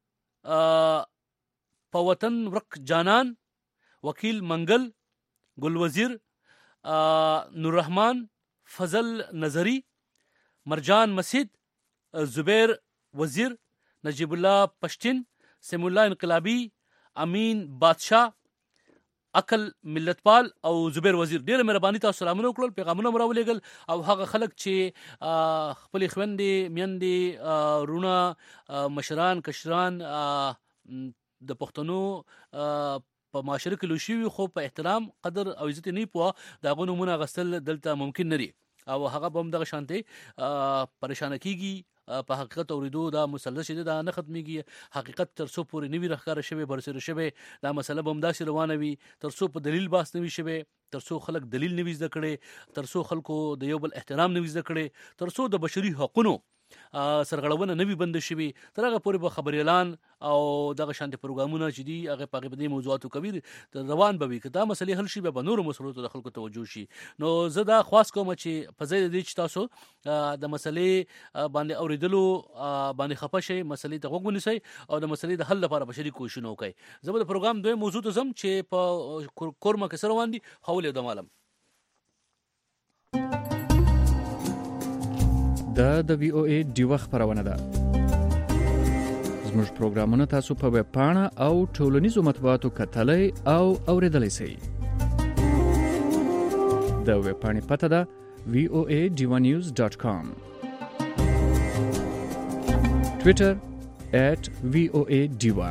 پوطن ورک جانان، وکیل منگل، گل وزیر، نور رحمان، فضل نظری، مرجان مسجد، زبیر وزیر، نجیب الله پشتین، سمیع الله انقلابی، امین بادشاہ، عقل ملتپال او زبیر وزیر. ډیره مهرباني تاسو سلامونه وکړل، پیغامونه مو راولېږل او هغه خلک چې خپلې خویندې میندې رونه مشران کشران د پښتنو په معاشره کې لوی شوي خو په احترام قدر او عزت نه پوه د هغو نومونه اخیستل دلته ممکن نه دي او هغه به هم دغه شانتې پریشانه کیږي. په حقیقت اوریدو دا مسلسل چې دا نه ختمیږي. حقیقت تر څو پورې نوي راښکاره شوی برسېره شوی دا مسله به همداسې روانه وي تر څو په دلیل بحث نه وي شوی، تر څو خلک دلیل نه وي زده کړی، تر څو خلکو د یو بل احترام نه وي زده کړی، تر څو د بشري حقونو سرغړونه نه وي بنده شوي تر هغه پورې به خبري اعلان او دغه شانتي پروګرامونه چې دي هغه په هغې موضوعاتو کوي روان به وي. که دا مسلې حل شي بیا به نورو مسلو ته د خلکو توجه شي. نو زه دا خواست کوم چې په ځای د دې چې تاسو د مسلې باندې اورېدلو باندې خفه شئ، مسلې ته غوږ ونیسئ او د مسلې د حل لپاره بشري کوششونه وکړئ. زه به د پروګرام دوی موضوع ته ځم چې په کورمه کې څه روان دي. حول یو دم عالم دا د وی او ای ډیوه خپرونه ده. زموږ پروګرامونه تاسو په ویب پاڼه او ټولنیزو مطبوعاتو کتلای او اوریدلای شئ. د ویب پاڼې پته ده وی او ای ډیوه نیوز ډاټ کام، ټویټر ایٹ وی او ای ډیوه.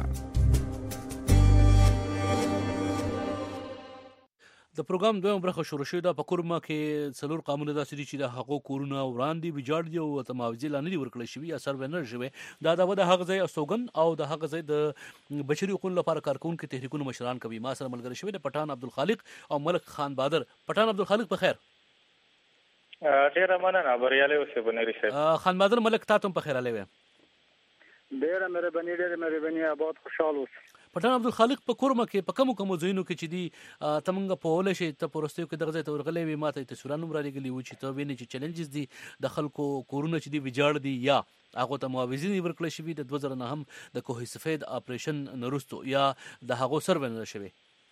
د پروګرام دویم برخه شروع شوې ده. په کورمه کې څلور قامونه داسې دي چې د هغو کورونه وران دي، ویجاړ دي او ورته معاوضې لا نه دي ورکړل شوي یا سروې نه شوی. دا دعوه د هغه ځای استوګن او د هغه ځای د بشري حقوقو لپاره کارکوونکي تحریکونو مشران کوي. ما سره ملګری شوی د پټان عبدالخالق او ملک خان بادر. پټان عبدالخالق په خیر؟ ډېره مننه، بریالی اوسې بنیري صاحب. خان بادر ملک تا ته هم په خیر هلی وی؟ ډېره مهرباني ډېره مهرباني، آباد خوشحال اوسئ. پټان عبدالخالق په کورمه کې په کومو کومو ځایونو کې چې دي ته موږ پوهولی شئ، ته په وروستیو کې دغه ځای ته ورغلی وې، ما ته یې تصویران هم رالیږلي وو چې ته وینې چې چیلنجز دي د خلکو کورونه چې دي ویجاړ دي یا هغو ته معاوضې نه ورکړل شوي د دوه زره نهم د کوه سفید اپریشن نه وروستو یا د هغو سروې نه ده شوې.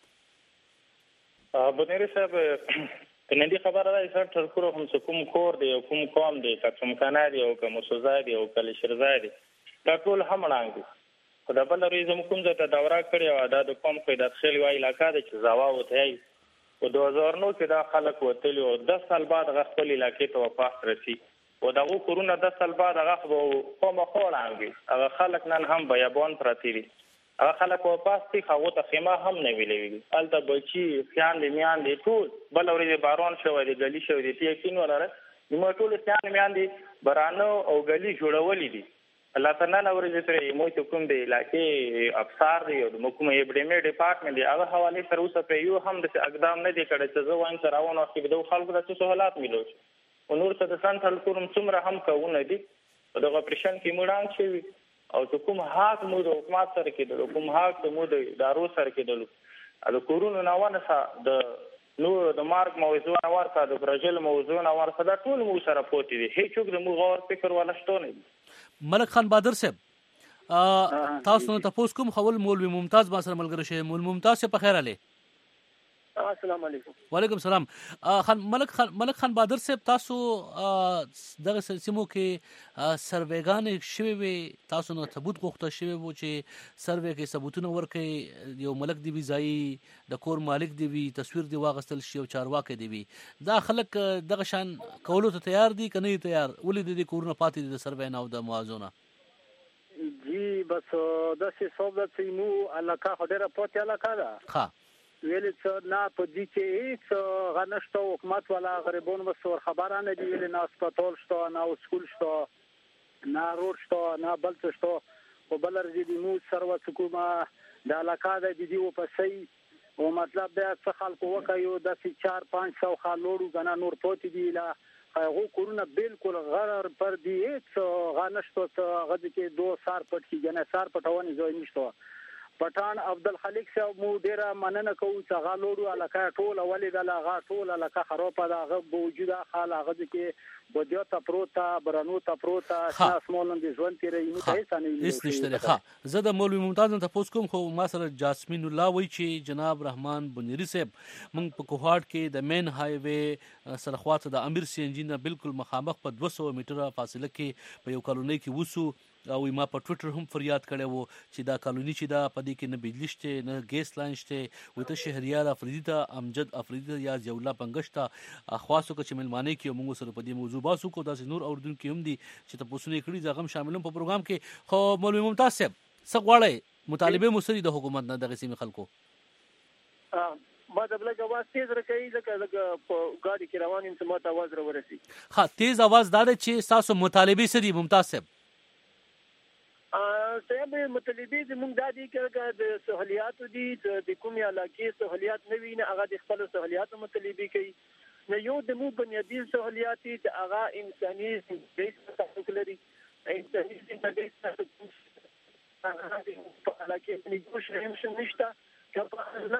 بنیري صاحب که نندي خبره ده چې تر کورو هم څه کوم کور دی او کوم قوم دی، که څمکنه دی او که مسوځای دی او که لشرځای دی، دا ټول هم ړانګ دي. خو د بل ورځې زموږ کوم ځای ته دوره کړې وه، دا د قوم قیدت خیل یوه علاقه ده چې زاوا ورته وایي. په دوه هزار نو کې دا خلک وتلي وو، دس سال بعد هغه خپل علاقې ته واپس رسي او د هغو کورونه دس سال بعد هغه به خامخا ړانګ وي. هغه خلک نن هم بیابان پراته دي، هغه خلک واپس دي، هغو ته خیمه هم نه ویلوي. هلته بچي خویندې میندې ټول بله ورځې باران شوی دی، ګلي شوی دی، ته یقین ولره موږ ټول ستان میاندې برانو او غلي جوړولې دي الله تعالی ورته ترې مو ته کوم دی لکه افسر دی او د حکومت ایبډیمي ډپارټمنټ دی هغه حواله سره اوسه په یو هم د اقدام نه دی کړی چې زه وایم سره راوونه کې د خلکو د څه حالات ملو او نور څه د سنټرل کوم څومره هم کوونه دي دغه اپریشن کې موږ شي او ته کوم حق مو د حکومت سره کې د کوم حق مو د ادارو سره کې دلو د کورونا ناونه سره د نو د مارک موضوع ورته د برازیل موضوع ورته دا ټول مو سره پوتې دي هیڅوک د مو غور فکر ولا شته نه ملک خان بادر صاحب تاسو ته تاسو کوم خول مولوی ممتاز با سره ملګری شه مول ممتاز په خیر علي السلام علیکم وعلیکم السلام خان ملک خان ملک خان بادر صاحب تاسو دغه سیمو کې سروېګان شوي وي تاسو نو ثبوت غوښته شوی وو چې سروې کې ثبوتونه ورکړي یو ملک دی وی ځای د کور مالک دی وی تصویر دی واغستل شي او چارواکي دی وی دا خلک دغه شان کولو ته تیار دي کنه تیار ولې د کورونه پاتې د سروې نه او د موازونه جی بس د څه صوبت سیمو علاقه هډره پته علاقه ده ها ویل څه نه په دې کې هیڅ غنښت حکومت ولا غریبون وسور خبره نه دی ویل نه سپټول شته نه سکول شته نه روډ شته نه بل څه شته او بل رځي مو سرو حکومت د علاقه د دې و په سي او مطلب دا څه خلکو وکایو د چار پنځه سو خالوړو غنا نور پوتې دی لا هغه کورونا بالکل غرر پر دی هیڅ غنښت غږ کې دوه سار پټ کې جنا سار پټونه ځای نشته پټان عبدالخالق صاحب مو ډیره مننه کوم چې غا لوړو علاقه ټول اولې د لاغه ټول علاقه خرابه ده غو موجوده حال هغه کې بده تا پروتا برانو تا پروتا شاس مولند ژوند تیرې نو ته ثاني هیڅ نشته ښه زه د مولوی ممتاز ته پوس کوم خو ما سره جاسمین الله وای چې جناب رحمان بنيري صاحب موږ په کوهاټ کې د مین های وی سره خواته د امیر سی انجین بالکل مخامخ په دوه سوه میټره فاصله کې په یو کالونی کې وسو او ما په ټوئیټر هم فریاد کړی وو چې دا کالونی چې دا پدې کې نه بجلی شته نه ګیس لاین شته وته شهریار افریدی ته امجد افریدی یا زیولا پنګشتا خاصو کې ملمانه کې موږ سره په دې موضوع باسو کو داسې نور اوردون کې هم دي چې تاسو نه کړی ځغم شاملوم په پروګرام کې خو مولوی ممتاز صاحب څه غواړي مطالبه مصری د حکومت نه دغه سیمه خلکو ما د بلګ आवाज تیز راکې ځکه لکه په ګاډي کې روان یم چې ما ته आवाज راورسي ها تیز आवाज دار چې تاسو مطالبه سری ممتاز صاحب صاحب مطالبه زموږ د دې کې د سہولیات دي د کومي علاقې سہولیات نه ویني هغه د خپل سہولیات مطالبه کوي نو یو د مو بنیادی سہولیات د هغه انساني د تعلق لري انساني د هغه علاقې په نګوش هم نشته کله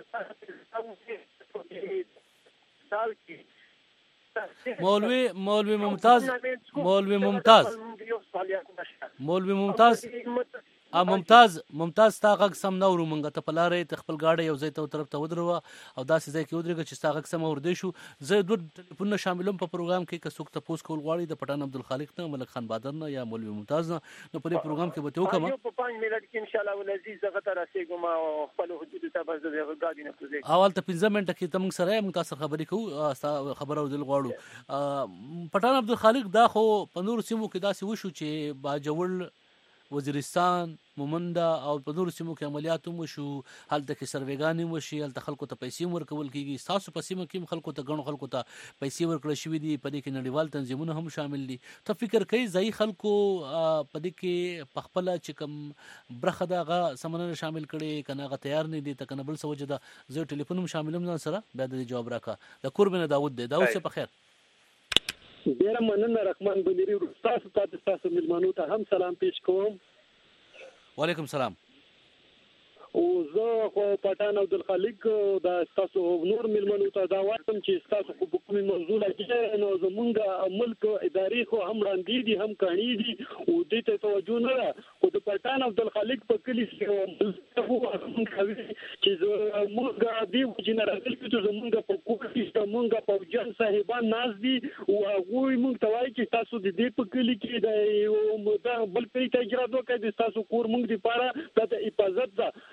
مولوی مولوی ممتاز مولوی ممتاز مولوی ممتاز ا ممتاز ممتاز تا غږ سم نو رومنګ ته پلارې ته خپل گاډي یو ځای ته طرف ته ودروا او داسې ځای کې ودرېږي چې تا غږ سم ورده شو زه دوه ټلیفون شاملوم په پروګرام کې که څوک تاسو کول غواړي د پټان عبدالخالق نه ملک خان بادر نه یا مولوی ممتاز نه نو په پروګرام کې به ته وکم په پنځه منټ کې ان شاء الله ولعزیز زغه تر رسیدم او خپل حدود ته بس د گاډي نه پوزې اول ته پنځه منټ کې تم سره موږ تاسو خبرې کوو خبرو دل غواړو پټان عبدالخالق دا خو په نور سیمو کې داسې وشو چې باجوړ وزیرستان مومندا او په نور سیمو کې عملیات هم وشو هلته کې سروېګانې وشي هلته خلکو ته پیسې ورکول کیږي تاسو په سیمه کې خلکو ته غنو خلکو ته پیسې ورکړل شوې دي په دې کې نړیوال تنظیمونه هم شامل دي ته فکر کوي ځای خلکو په دې کې په خپل چې کوم برخه دغه سمونه شامل کړي کنه غ تیار نه دي ته کنه بل څه وجه ده زه ټلیفون هم شاملوم ځان سره بیا د جواب راکا د قربن داوود دی داوود څه په خیر ډیر مننه رحمان بنيري تاسو ته تاسو ملمانو ته هم سلام پیش کوم وعلیکم سلام او زه خو پټان عبدالخالق دا تاسو نور ملمنو ته دا وایم چې تاسو په کومه موضوع کې نو زمونږ ملک اداري خو هم راندې دي هم کانی دي او دې ته توجه نه ده او د پټان عبدالخالق په کلی کې هو چې موږ دې جنرال کې زمونږ په کوټه کې زمونږ په جن صاحبان ناز دي او هغه موږ ته وایي چې تاسو د دې په کلی کې د بل پرې ته اجازه وکړئ تاسو کور موږ دی پاره د حفاظت ده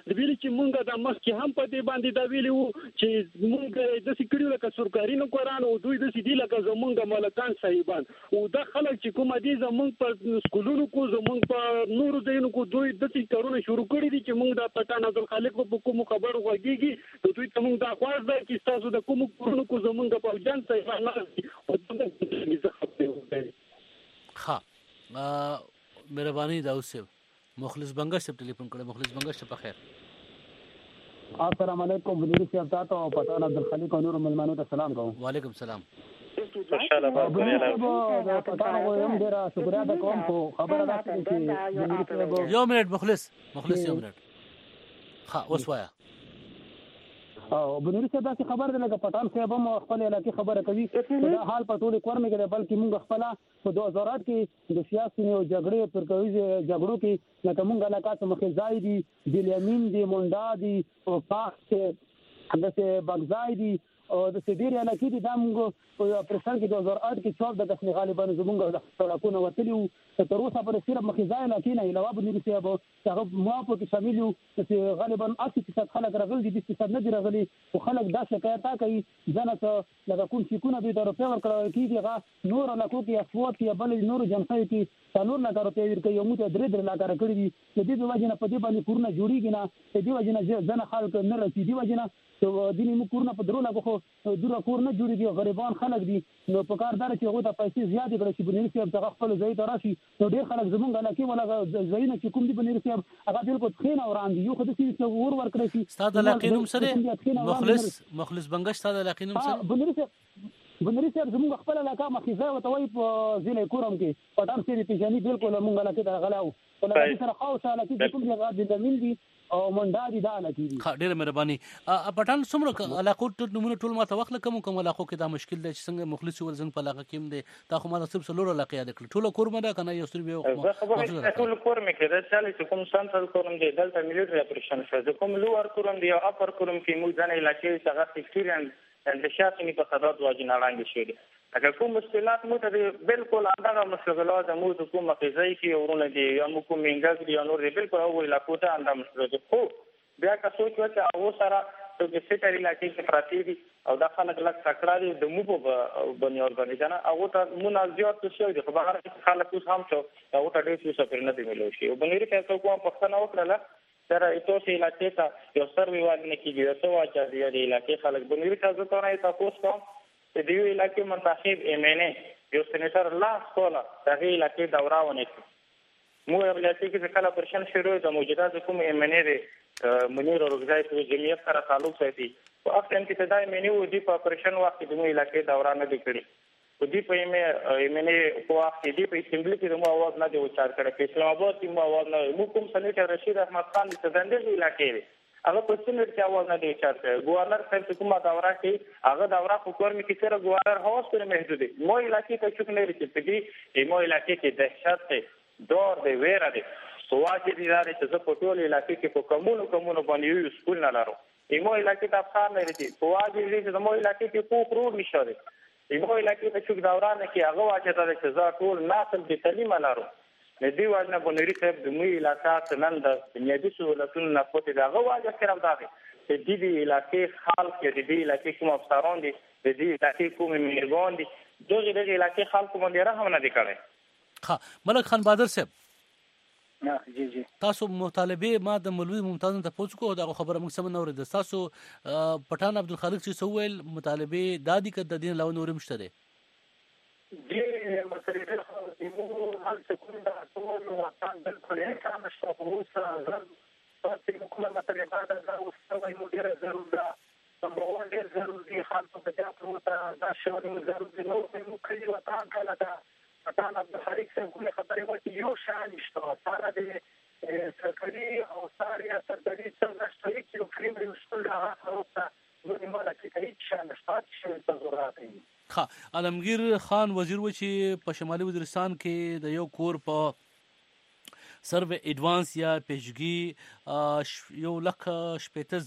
ویلي چې مونږ د مخکې هم په دې باندې دا ویلي وو چې مونږ د سکړیو لکه سرکاري نوکران او دوی د سیدی لکه زمونږ ملکان صاحبان او دا خلک چې کوم دي زمونږ په سکولونو کو زمونږ په نورو ځایونو کو دوی د څه کارونه شروع کړي دي چې مونږ د پټان عبدالخالق په کوم خبرو غوږیږي نو دوی ته مونږ دا خواږ دی چې تاسو د کوم کورونو کو زمونږ په جان صاحبان ها مهرباني داوود صاحب مخلص بنگش صاحب ټلیفون کړه مخلص بنگش په خیر السلام علیکم وزیر صاحب تاسو او پټان عبدالخالق او نور ملمانو ته سلام کوم وعلیکم السلام ماشاءالله دا پټان غویم ډیر شکریا ده کوم خو خبره ده چې یو منټ مخلص مخلص یو منټ ها اوس وایا او بنوري صاحب دا خبر ده لکه پټان صاحب هم خپل علاقې خبره کوي دا حال په ټول کور مې کې بلکې موږ خپل په دوه هزار آټ کې د سیاسي او جګړې پر کوي جګړو کې لکه موږ علاقات مخې ځای دي بلیامین دي مونډا دي او پاک د بغزای دي او د سیډیر علاقې دي دا موږ په پرسر کې دوه هزار آټ کې چوب د دښنی غالبا زموږ د سړکونو وتلیو تر اوسه پر صرف مخې ځای علاقې نه علاوه بنوري صاحب هغه موافق کې شامل یو چې غالبا اسی فیصد خلک راغلي دي بیس فیصد نه دي راغلي او خلک دا شکایت کوي ځنه څه لکه کوم شیکونه به د روپیا ورکړل کېږي هغه نور علاقو کې اسوات یا بل نور جنسای کې څلور لکه روپیا ورکوي یو موږ درې درې لکه راکړي دي د دې په وجه نه په دې باندې کورونه جوړیږي نه په دې وجه نه ځنه خلک نه رسي دي وجه نه ته دیني مو کورونه په درو لکه خو دوه کور نه جوړیږي غریبان خلک دي نو په کار دار چې هغه د پیسې زیات کړي چې بنوري صاحب څنګه خپل ځای ته راشي نو ډېر خلک زمونږ علاقې ولا ځایونه چې کوم دي بنوري صاحب هغه بالکل خین او راندي یو خو د سې ور ور کړی شي استاد علاقې نوم سره مخلص مخلص بنگش استاد علاقې نوم سره بنوري صاحب بنوري صاحب زمونږ خپل علاقې مخیزه او توي په ضلع کورم کې پټان سری پیژني بالکل مونږ علاقې ته غلاو ولې سره خاص علاقې چې کوم ځای غاډ د مين دي او منډا دي دا علاقې دي ها ډېر مهرباني پټان څومره علاقو نمونه ټول ما ته وخت کوم کوم علاقو کې دا مشکل دی چې څنګه مخلص ورزنګ په علاقه کې دی تا خو ما ته سلور علاقې یاد کړ ټول کور مده کنه یو ستر به ټول کور مې کې دا چې کوم سنټرل کورم دی دلته مليټري اپریشن شو کوم لوور کورم دی او اپر کورم کې موږ ځنه علاقې څنګه ایکسپیرینس د شاته په خبرات واجنه لاندې شوې اگر کوم مشکلات مو ته بالکل اندغه مشکلات مو ته کوم مخزي کې ورونه دي یا مو کوم انګاز دي نو بالکل او ویلا کوته اندام مشکلات خو بیا که سوچ وکړه او سره د سټری علاقې کې پراتی دي او د خلک لک تکړه دي د مو په بنی اورګانیزانه او ته منازعات څه دي خو بهر خلک اوس هم څو او ته ډېر څه پر نه دی ملو شي او بنی ری تاسو کوم پښتنه وکړه سره ایتو سي علاقې ته یو سروي وانه کېږي یو څه واچا دی د علاقې خلک بنی ری تاسو ته نه تاسو کوم د دې علاقې منتخب ایمنه یو سېنیټر لا سولا د دې علاقې دورا ونه کړ مو یو علاقې کې کله پرشن شروع د موجوده کوم ایمنه دی منیر اورګزای په جمعیت سره تعلق ساتي او اخر کې تدای مینیو دی په پرشن وخت د مو علاقې دورا نه کړی او دی په ایمنه په وخت دی په اسمبلی کې د مو आवाज نه دی وچار کړی په اسلام آباد کې مو आवाज نه مو کوم سېنیټر رشید احمد خان د دندې علاقې هغه په سینټ کې आवाज نه دی چار کړی ګورنر صاحب کومه دورا کې هغه دورا په کور مې کې سره ګورنر هاوس پر محدود دی مو علاقې ته څوک نه لري چې دې مو علاقې کې دهشت دی دور دی ویره دی سواجی دی لري چې په ټول علاقې کې په کومونو کومونو باندې یو سکول نه لرو ایمو علاقې ته افغان نه لري سواجی دی چې مو علاقې کې په پرور نشو دی ایمو علاقې ته څوک دورا نه کې هغه واجب دی چې زه ټول ناسل د تعلیم لرو د دې واجب نه بنوري صاحب د مو علاقات نن د بنیادی سہولتونو نه پته دغه واجب کړم دا دی چې د دې علاقې خلک د دې علاقې کوم افسران دي د دې علاقې کوم مهربان دي دغه د علاقې خلکو باندې رحم نه دی کړی ها ملک خان بادر صاحب نه جی جی تاسو مطالبه ما د مولوی ممتاز ته پوښتنه کوو دا خبره موږ سم نه ورید تاسو پټان عبدالخالق چې سوویل مطالبه دادی کړه د دین لاو نور مشته دي دې مسلې ته مو هل څه دا ټول وطن بالکل هیڅ هم نشته اوس تاسو کومه مسلې ده دا اوس نو یو ډیر ضروري ده نمبر ون ډیر ضروري خلکو ته دا پروته دا شوري ضروري نو نو کلی وطن کله دا پټان عبدالخالق څنګه کومه خبرې وکړي یو شان نشته سره د سرکاري او ساري سرکاري څنګه شته چې یو فریم رسول هغه اوسه نو موږ کې هیڅ شان نشته چې ضرورت دی ها علمگیر خان وزیر و چې په شمالي وزیرستان کې د یو کور په سرو ایڈوانس یا پیشګي یو لک شپېته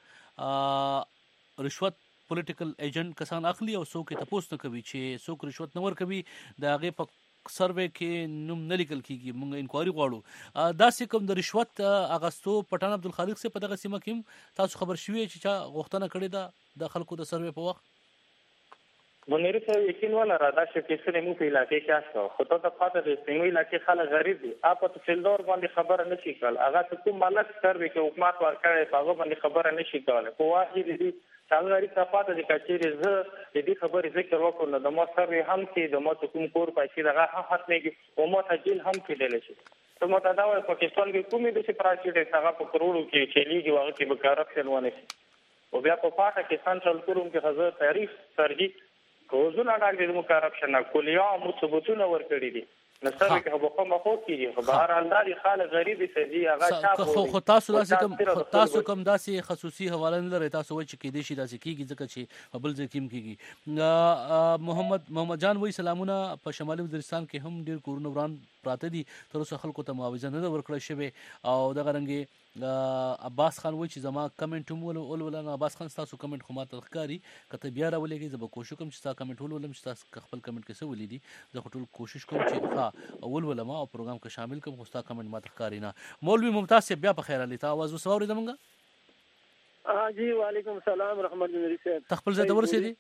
زره رشوت پولیټیکل ایجنټ کسان اخلي او څوک ته پوښتنه کوي چې څوک رشوت نه ورکوي د هغه په سروې کې نوم نه لیکل کیږي موږ انکوایري غواړو دا څه کوم د رشوت اغستو پټان عبدالخالق سے په دغه سیمه کې تاسو خبر شوي چې چا غوښتنه کړې ده د خلکو د سروې په وخت منیر صاحب یقین ولا را دا چې کیسه مو په علاقې کې اسو خو ته د پاتې د سیمې علاقې خلک غریب دي اپ په فیلډور باندې خبره نشي کول هغه کوم مالک سروې کې حکومت ورکړي هغه باندې خبره نشي کول خو واحد دي څنګه غریب ته پاتې د کچېری زه د دې خبرې ذکر وکړم نو د مو سروې هم کې د مو کوم کور پاتې دغه هم ختمېږي او مو تجل هم کېدل شي ته مو ته دا وایي پاکستان کې کومې د پراچې هغه په کروڑو کې چلیږي هغه کې به کرپشن ونه شي او بیا په پاټه کې سنټرل کوروم کې حضرت تعریف سرجی کوزونه راغلي د کرپشن کولیا مو ثبوتونه ورکړي دي نصر کې هغه په مخو کې خو بهر الله دي خالق غریب سدي هغه خو خو تاسو داسې کوم تاسو کوم داسې خصوصي حواله نه لري تاسو وایي چې کې دي شي داسې کیږي ځکه چې بل ځکه کیږي محمد محمد جان وایي سلامونه په شمالي وزیرستان کې هم ډیر کورونه وران پراته دي تر اوسه خلکو ته معاوضه نه ورکړل شوی او دغه رنګ عباس خان وایي چې زما کمنټ هم ول ول نه عباس خان تاسو کمنټ خو ماته ښکاری کته بیا راولېږي زه به کوشش کوم چې تاسو کمنټ ولولم چې تاسو خپل کمنټ کې څه ولیدي زه ټول کوشش کوم چې ها اول ولما او پروګرام کې شامل کوم خو تاسو کمنټ ماته ښکاری نه مولوی ممتاز بیا په خیر علي تا आवाज وسوري زمونږه ها جی وعلیکم السلام رحمت الله صاحب خپل ځای ته ورسېدي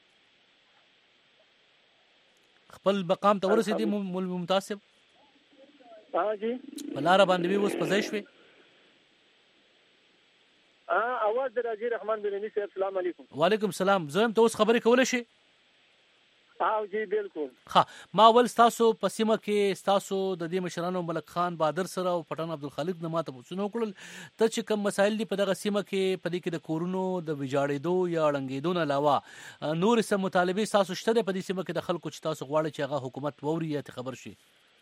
خپل مقام ته ورسېدي مولوی ممتاز ها جی بلاره باندې اوس پځای شوي ا اواز راځي رحمان بنني صاحب السلام علیکم وعلیکم السلام زه هم ته اوس خبرې کولای شي او جی بالکل ها ما ول تاسو په سیمه کې تاسو د دې مشرانو ملک خان بادر سره او پټان عبدالخالق نه ماته پوښتنه وکړل ته چې کوم مسایل دي په دغه سیمه کې په دې کې د کورونو د ویجاړېدو یا ړنګېدو نه علاوه نور څه مطالبه تاسو شته په دې سیمه کې د خلکو چې تاسو غواړئ چې هغه حکومت ووري یا خبر شي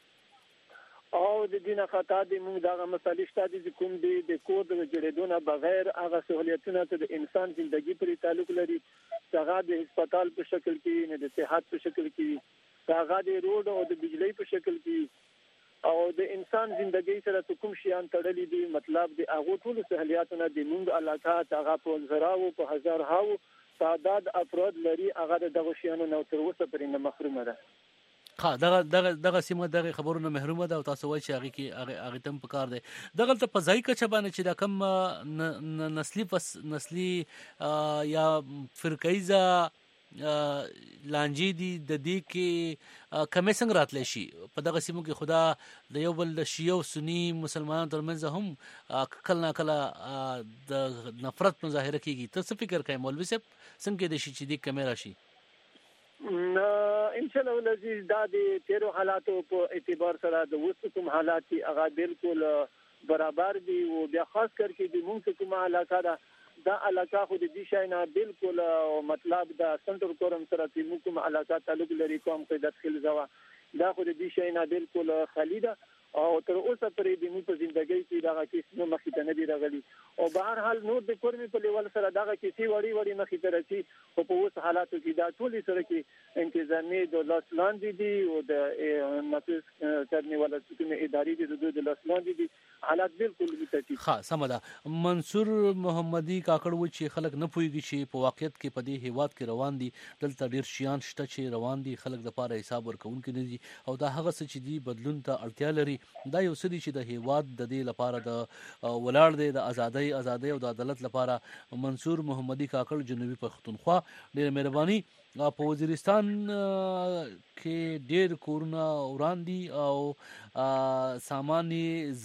او د دینه خطا د موږ دغه مسالې شته د کوم دي د کود د جوړېدونه بغیر هغه سہولیتونه ته د انسان ژوندۍ پرې تعلق لري هغه د هسپتال په شکل کې نه د صحت په شکل کې هغه د روډ او د بجلی په شکل کې او د انسان ژوندۍ سره کوم شیان تړلي دي مطلب د هغه ټول سہولیتونه د موږ علاقات هغه په زراو په هزار هاو تعداد افراد لري هغه دغه شیانو نو تر اوسه پرې نه محرومه ده ها دغه دغه دغه سیمه دغه خبرونه محرومه ده او تاسو وایي چې هغه کې هغه هغه تم پکار دی دغه ته په ځای کې چبانه چې دا کم نسلی پس نسلی یا فرقایزه لانجی دي د دې کې کمې څنګه راتلی شي په دغه سیمو کې خدا د یو بل د شیعه او سنی مسلمانانو ترمنځ هم کله نه کله د نفرت مظاهره کیږي ته څه فکر کوي مولوي صاحب څنګه د شي چې دې کمې راشي ان شاء الله ولذي دا د تیرو حالاتو په اعتبار سره د وسط کوم حالات هغه بالکل برابر دي او بیا خاص کر کې د مونږ کومه علاقه ده دا علاقه خو د دې شای نه بالکل مطلب دا سنټر کورم سره چې موږ کومه علاقه تعلق لري کوم قیادت خل زوا دا خو د دې شای نه بالکل خالی ده او تر اوسه پرې د موږ په ژوندۍ کې دا کیسه نو مخې ته نه دی راغلي او بهر حال نور د کورمي په لیول سره دا کیسه وړي وړي مخې ته راځي او په اوس حالاتو کې دا ټول سره کې انتظامی د لاسلاندې دي او د نفس کرنی ولا څه اداري دي د لاسلاندې دي حالات بالکل متفق ها سمدا منصور محمدي کاکړ و چې خلک نه پويږي چې په واقعیت کې په دې هیواد کې روان دي دلته ډیر شیان شته چې روان دي خلک د پاره حساب ورکوونکي نه دي او دا هغه څه چې دي بدلون ته اړتیا لري دا یو څه دي چې د هیواد د دې لپاره د ولاړ دی د ازادۍ ازادۍ او د عدالت لپاره منصور محمدي کاکړ جنوبي پښتونخوا ډیر مهرباني په وزیرستان کې ډیر کورونه وران دي او ساماني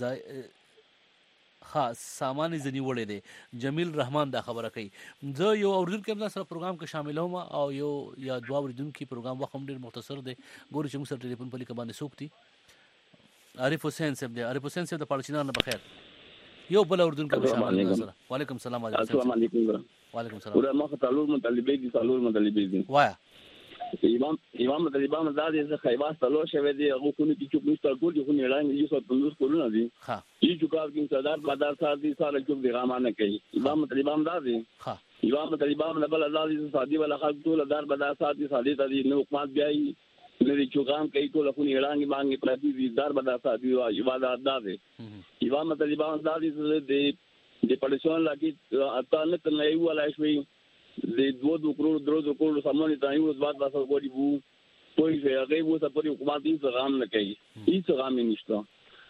ها ساماني ځنی وړي دي جمیل رحمان دا خبره کوي زه یو اوریدونکو کې سره پروګرام کې شامل وم او یو یا دوا اوریدونکو پروګرام وخت هم ډیر مختصر دی ګورم چې موږ سره ټلیفون په لیکه باندې سوکتي عارف حسین صاحب دی عارف حسین صاحب د پالچینان نه بخیر یو بل اردن کې شامل سره وعلیکم السلام السلام علیکم وعلیکم السلام ورما خطالور مطالبه دي سالور مطالبه دي وایا امام امام طالبان د دې خیباس تلو شوی دی هغه کو نه چې چوک نشته ټول دي خو نه اعلان دي څو پندوس کولونه دي ها چې چوکار کې صدر بازار سات دي سال چوک دی غامانه کوي امام طالبان دا دي ها امام طالبان بل الله دي سادي ولا خلق ټول دار بازار سات دي سالي ته دي نو حکومت بیاي لري چوکام کوي ټول خو نه اعلان باندې پراتی دي دار بازار سات دي عبادت دا دي امام طالبان دا دي د د پالیسون لګي اته نه تل یو ولا شوي د دوه دوه کروڑ درو دوه کروڑ سامان ته یو ځواب واسه کوي وو پوي شي هغه وو ته پر حکومت هیڅ غام نه کوي هیڅ غام نشته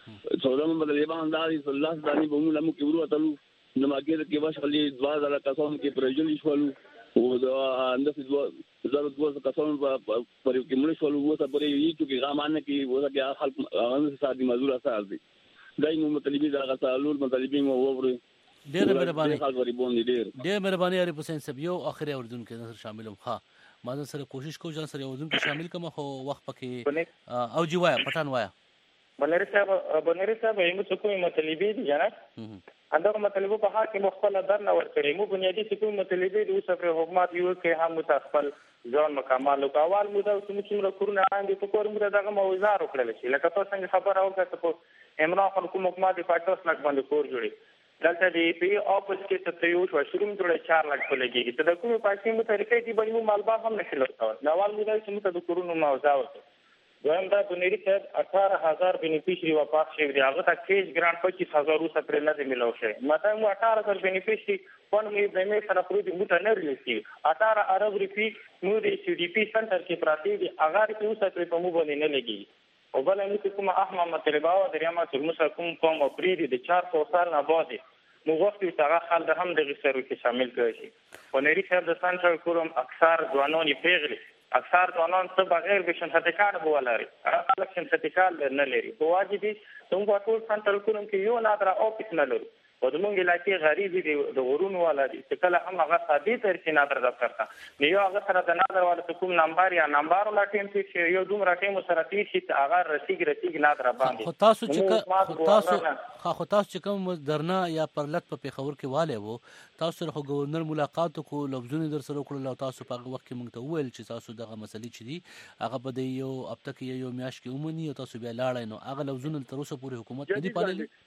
څولم بدل ایبان داري صلی الله دانی به موږ لمو کې ورو نو ماګر کې واش خلی دوا زره کسان کې پرجلی شولو او دا اندس دوا زره دوا کسان پر کې مړ شولو وو ته پرې یی چې غامان کې وو دا خلک هغه سادي مزور اساس دي دای نو مطلبي دا غسالول مطلبي مو وره ډېر مهرباني خلک غریبون دي ډېر ډېر مهرباني عارف حسین صاحب یو اخري اردن کې نظر شاملم ها ما سره کوشش کوم ځان سره اردن کې شامل کوم خو وخت پکې او جی وایا پټان وایا بنری صاحب بنری صاحب یمو څه کومه مطلبي دي جناب اندغه مطلبو په حق کې مخفل در نه ورکړي مو بنیادی څه مطلبي د اوسه پر حکومت یو کې هم متخفل ځان مکمل او اول مو دا څومره کورونه باندې په کور مو دغه موزار وکړل شي لکه تاسو څنګه خبر اوګه په عمران خان کوم حکومت په تاسو لک باندې کور جوړي دلته دی پی اپس کې ته یو شو شروع جوړه چار لک په لګي ته د کومه پاتې مو طریقې دی باندې مالبا هم نه خلوته نو اول مو دا چې مو د کورونو موزار وکړي دویم دا بنيري صاحب اٹھارہ ہزار بینیفیشری واپس شوی دی هغه ته کیش ګرانټ پچیس هزار روسه پر نه دی ملو شي مته مو اٹھارہ هزار بینیفیشری فون می د می سره پرې دی موټ نه لري اٹھارہ ارب روپی مو دی سی ډي پی سنټر کې پراتی دی هغه کې اوسه پر په مو باندې نه لګي او بل نو کوم احمد مطلبا او دریما چې مو سره کوم کوم پرې دی چار سو سال نه بعد مو وخت یې هغه خل د هم د غسرو کې شامل کړی شي بنيري صاحب د سنټر کوم اکثر ځوانان پیغلي اکثر ځوانان څه بغیر به شنختکار بولاري هغه خلک شنختکار نه لري په واجبي څنګه په ټول سنټر کوم کې یو نادر اپس نه لري او د مونږ علاقې غریب دي د غرونو والا دي چې کله هم هغه سادي تر کې نادر دفتر ته نو یو هغه سره د نادر والا کوم نمبر یا نمبر ولا ټیم چې یو دومره ټیم سره تیر شي هغه رسیګ رسیګ نادر باندې خو تاسو چې تاسو خو تاسو چې کوم درنا یا پرلط په پیښور کې والے وو تاسو سره گورنر ملاقات کو لفظونه در سره کړل او تاسو په وخت کې مونږ ته وویل چې تاسو دغه مسلې چې دي هغه به د یو هفته کې یو میاشت کې ومني او تاسو بیا لاړئ نو هغه لفظونه تر اوسه پورې حکومت نه دی پاللی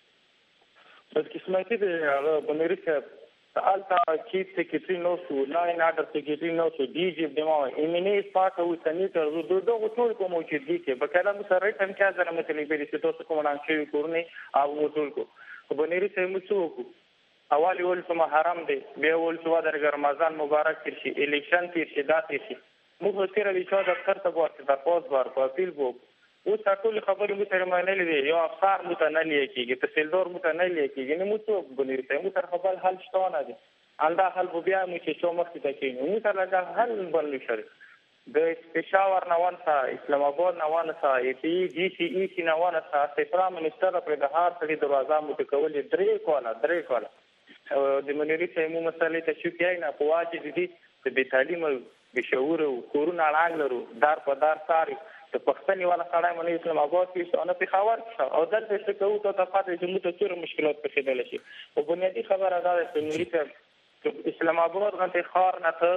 بس قسمتي دی هغه بنيري صاحب سالتا چیف سیکریټری نو شو لاین آرډر سیکریټری نو شو ډي جی دمو ایمینی پاک او سنیټر دو دغه ټول کوم موجودي کې بکاله مو سره ټم کې ځنه متلې به چې تاسو کوم نه شي کورني او مو ټول کو بنيري صاحب مو څوک اول ول سم حرام دی به ول سو در رمضان مبارک تیر شي الیکشن تیر شي دا تیر شي مو تیر وی چې د دفتر ته ورته د پوز بار په اپیل وو او ټول خبرې مو سره معنی لري یو افسر مو ته نه لیکيږي تحصیلدار مو ته نه لیکيږي نو مو څه بنيري صاحب مو سره خپل حل شته نه دي انده حل بیا مو چې څو مخ ته کېنو مو سره دا حل بل شي د پېښور نوان سا اسلام آباد نوان سا ای پی جی سی ای سی نوان سا سفرا منسٹر پر د هار سړي دروازه مو ته کولې درې کوله درې کوله د بنيري صاحب مو مسلې ته شو کې نه پواجي دي د بي تعلیم به شعور او کورونه اړه لرو دار په دار ساري د پښتني والا سړی باندې اسلام آباد کې نه پیښور او دلته څه کوو ته تاسو ته موږ ته څوره مشکلات پیښیدل شي او بنیادی خبره دا ده چې نوري اسلام آباد غنته خار نه ته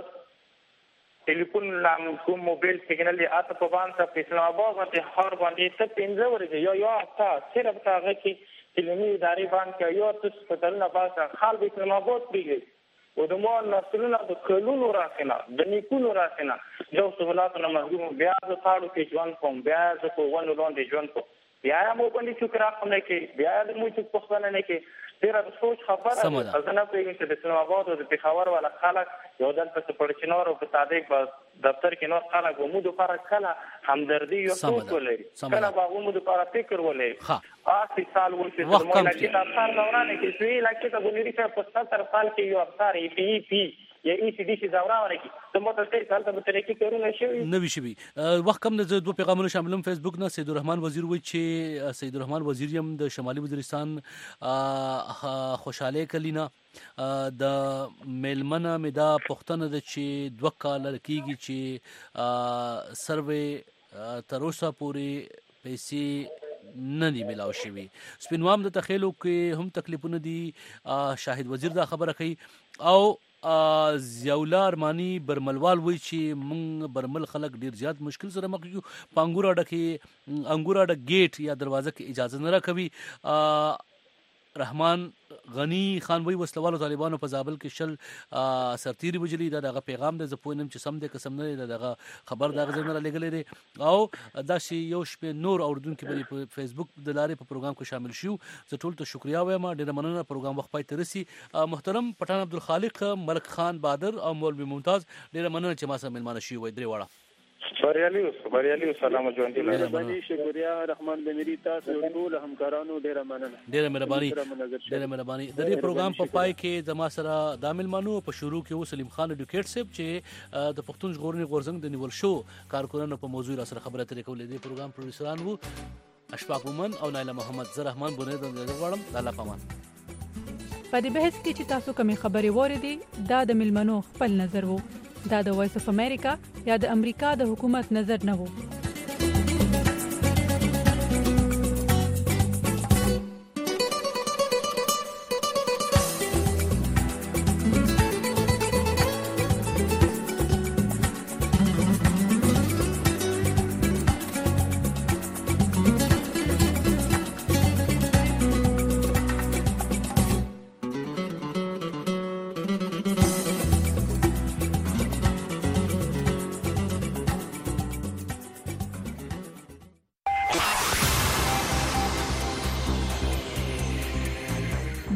ټلیفون نام کوم موبایل سیګنال دی اته په باندې اسلام آباد غنته خار باندې ته پنځه ورځې یا یا تاسو صرف هغه کې کلمې ادارې باندې یو تاسو په دلته پاسه خال د اسلام آباد پیږي او د مو نسلونه د کلونو راکنه د نیکونو راکنه یو سہولاتونه محروم بیا د تاړو کې ژوند کوم بیا د کوونو لاندې ژوند کوم بیا مو باندې شکر اخلم کې بیا د مو چې پښتنه نه کې ډیره د سوچ خبره ازنه پیږي چې د اسلام آباد او د پیښور والا خلک یو دلته په پړچنور او په صادق په دفتر کې نور خلک مو د فرق کله همدردي یو څوک ولري کله به مو د فرق فکر ولري آسی سال ورته د مولا کې افسر دورانه کې سوی لکه ته بنيري صاحب په ستر سال کې یو افسر ای پی پی یا ای سی ډي سی دورانه کې ته مو ته څه کال ته ترې کې کارونه شوی نه وی شوی وخت کم نه دوه پیغامونه شاملم فیسبوک نه سید الرحمن وزیر وی چې سید الرحمن وزیر یم د شمالي وزیرستان خوشاله کلینا د میلمنه مې دا پښتنه د چې دوه کال کېږي چې سروې تر اوسه پورې پیسې نه دی ملاو شوی سپینوام د تخیلو کې هم تکلیفونه دي شاهد وزیر دا خبره کوي او زیولا ارمانی برملوال وی چې مونږ برمل خلک ډیر زیات مشکل سره مخ یو پانګور اډه کې انګور اډه گیټ یا دروازه کې اجازه نه راکوي رحمان غنی خان وی وسلوالو طالبانو په زابل کې شل سرتيري وجلی دا دغه پیغام د زپوینم چې سم د قسم نه دغه خبر دغه زنه لګلې دي او دا شی یو شپه نور اوردونکو په فیسبوک د لارې په پروګرام کې شامل شو زه ټول ته شکریا وایم ډیر مننه پروګرام وخت پای ترسي محترم پټان عبدالخالق ملک خان بادر او مولوی ممتاز ډیر مننه چې ما سره ملمانه شي وای درې واړه بریالي اوسه بریالي اوسه سلام ژوندي لرم مهرباني شکریا رحمان بمیری تاسو ټول همکارانو ډیره مننه ډیره مهرباني ډیره مهرباني د دې پروګرام په پای کې د ما سره د ملمنو په شروع کې و سلیم خان اډوکیټ صاحب چې د پښتون ژغورنې غورځنګ د نیول شو کارکونونو په موضوع را سره خبرې اترې کولې. د پروګرام پروډوسران وو اشفاق مومن او نایله محمد. زه رحمان بونید د غواړم د الله پامان. په دې بحث کې چې تاسو کومې خبرې واورېدې دا د ملمنو خپل نظر وو. دا د وایس اف امریکا یا د امریکا د حکومت نظر نه وو.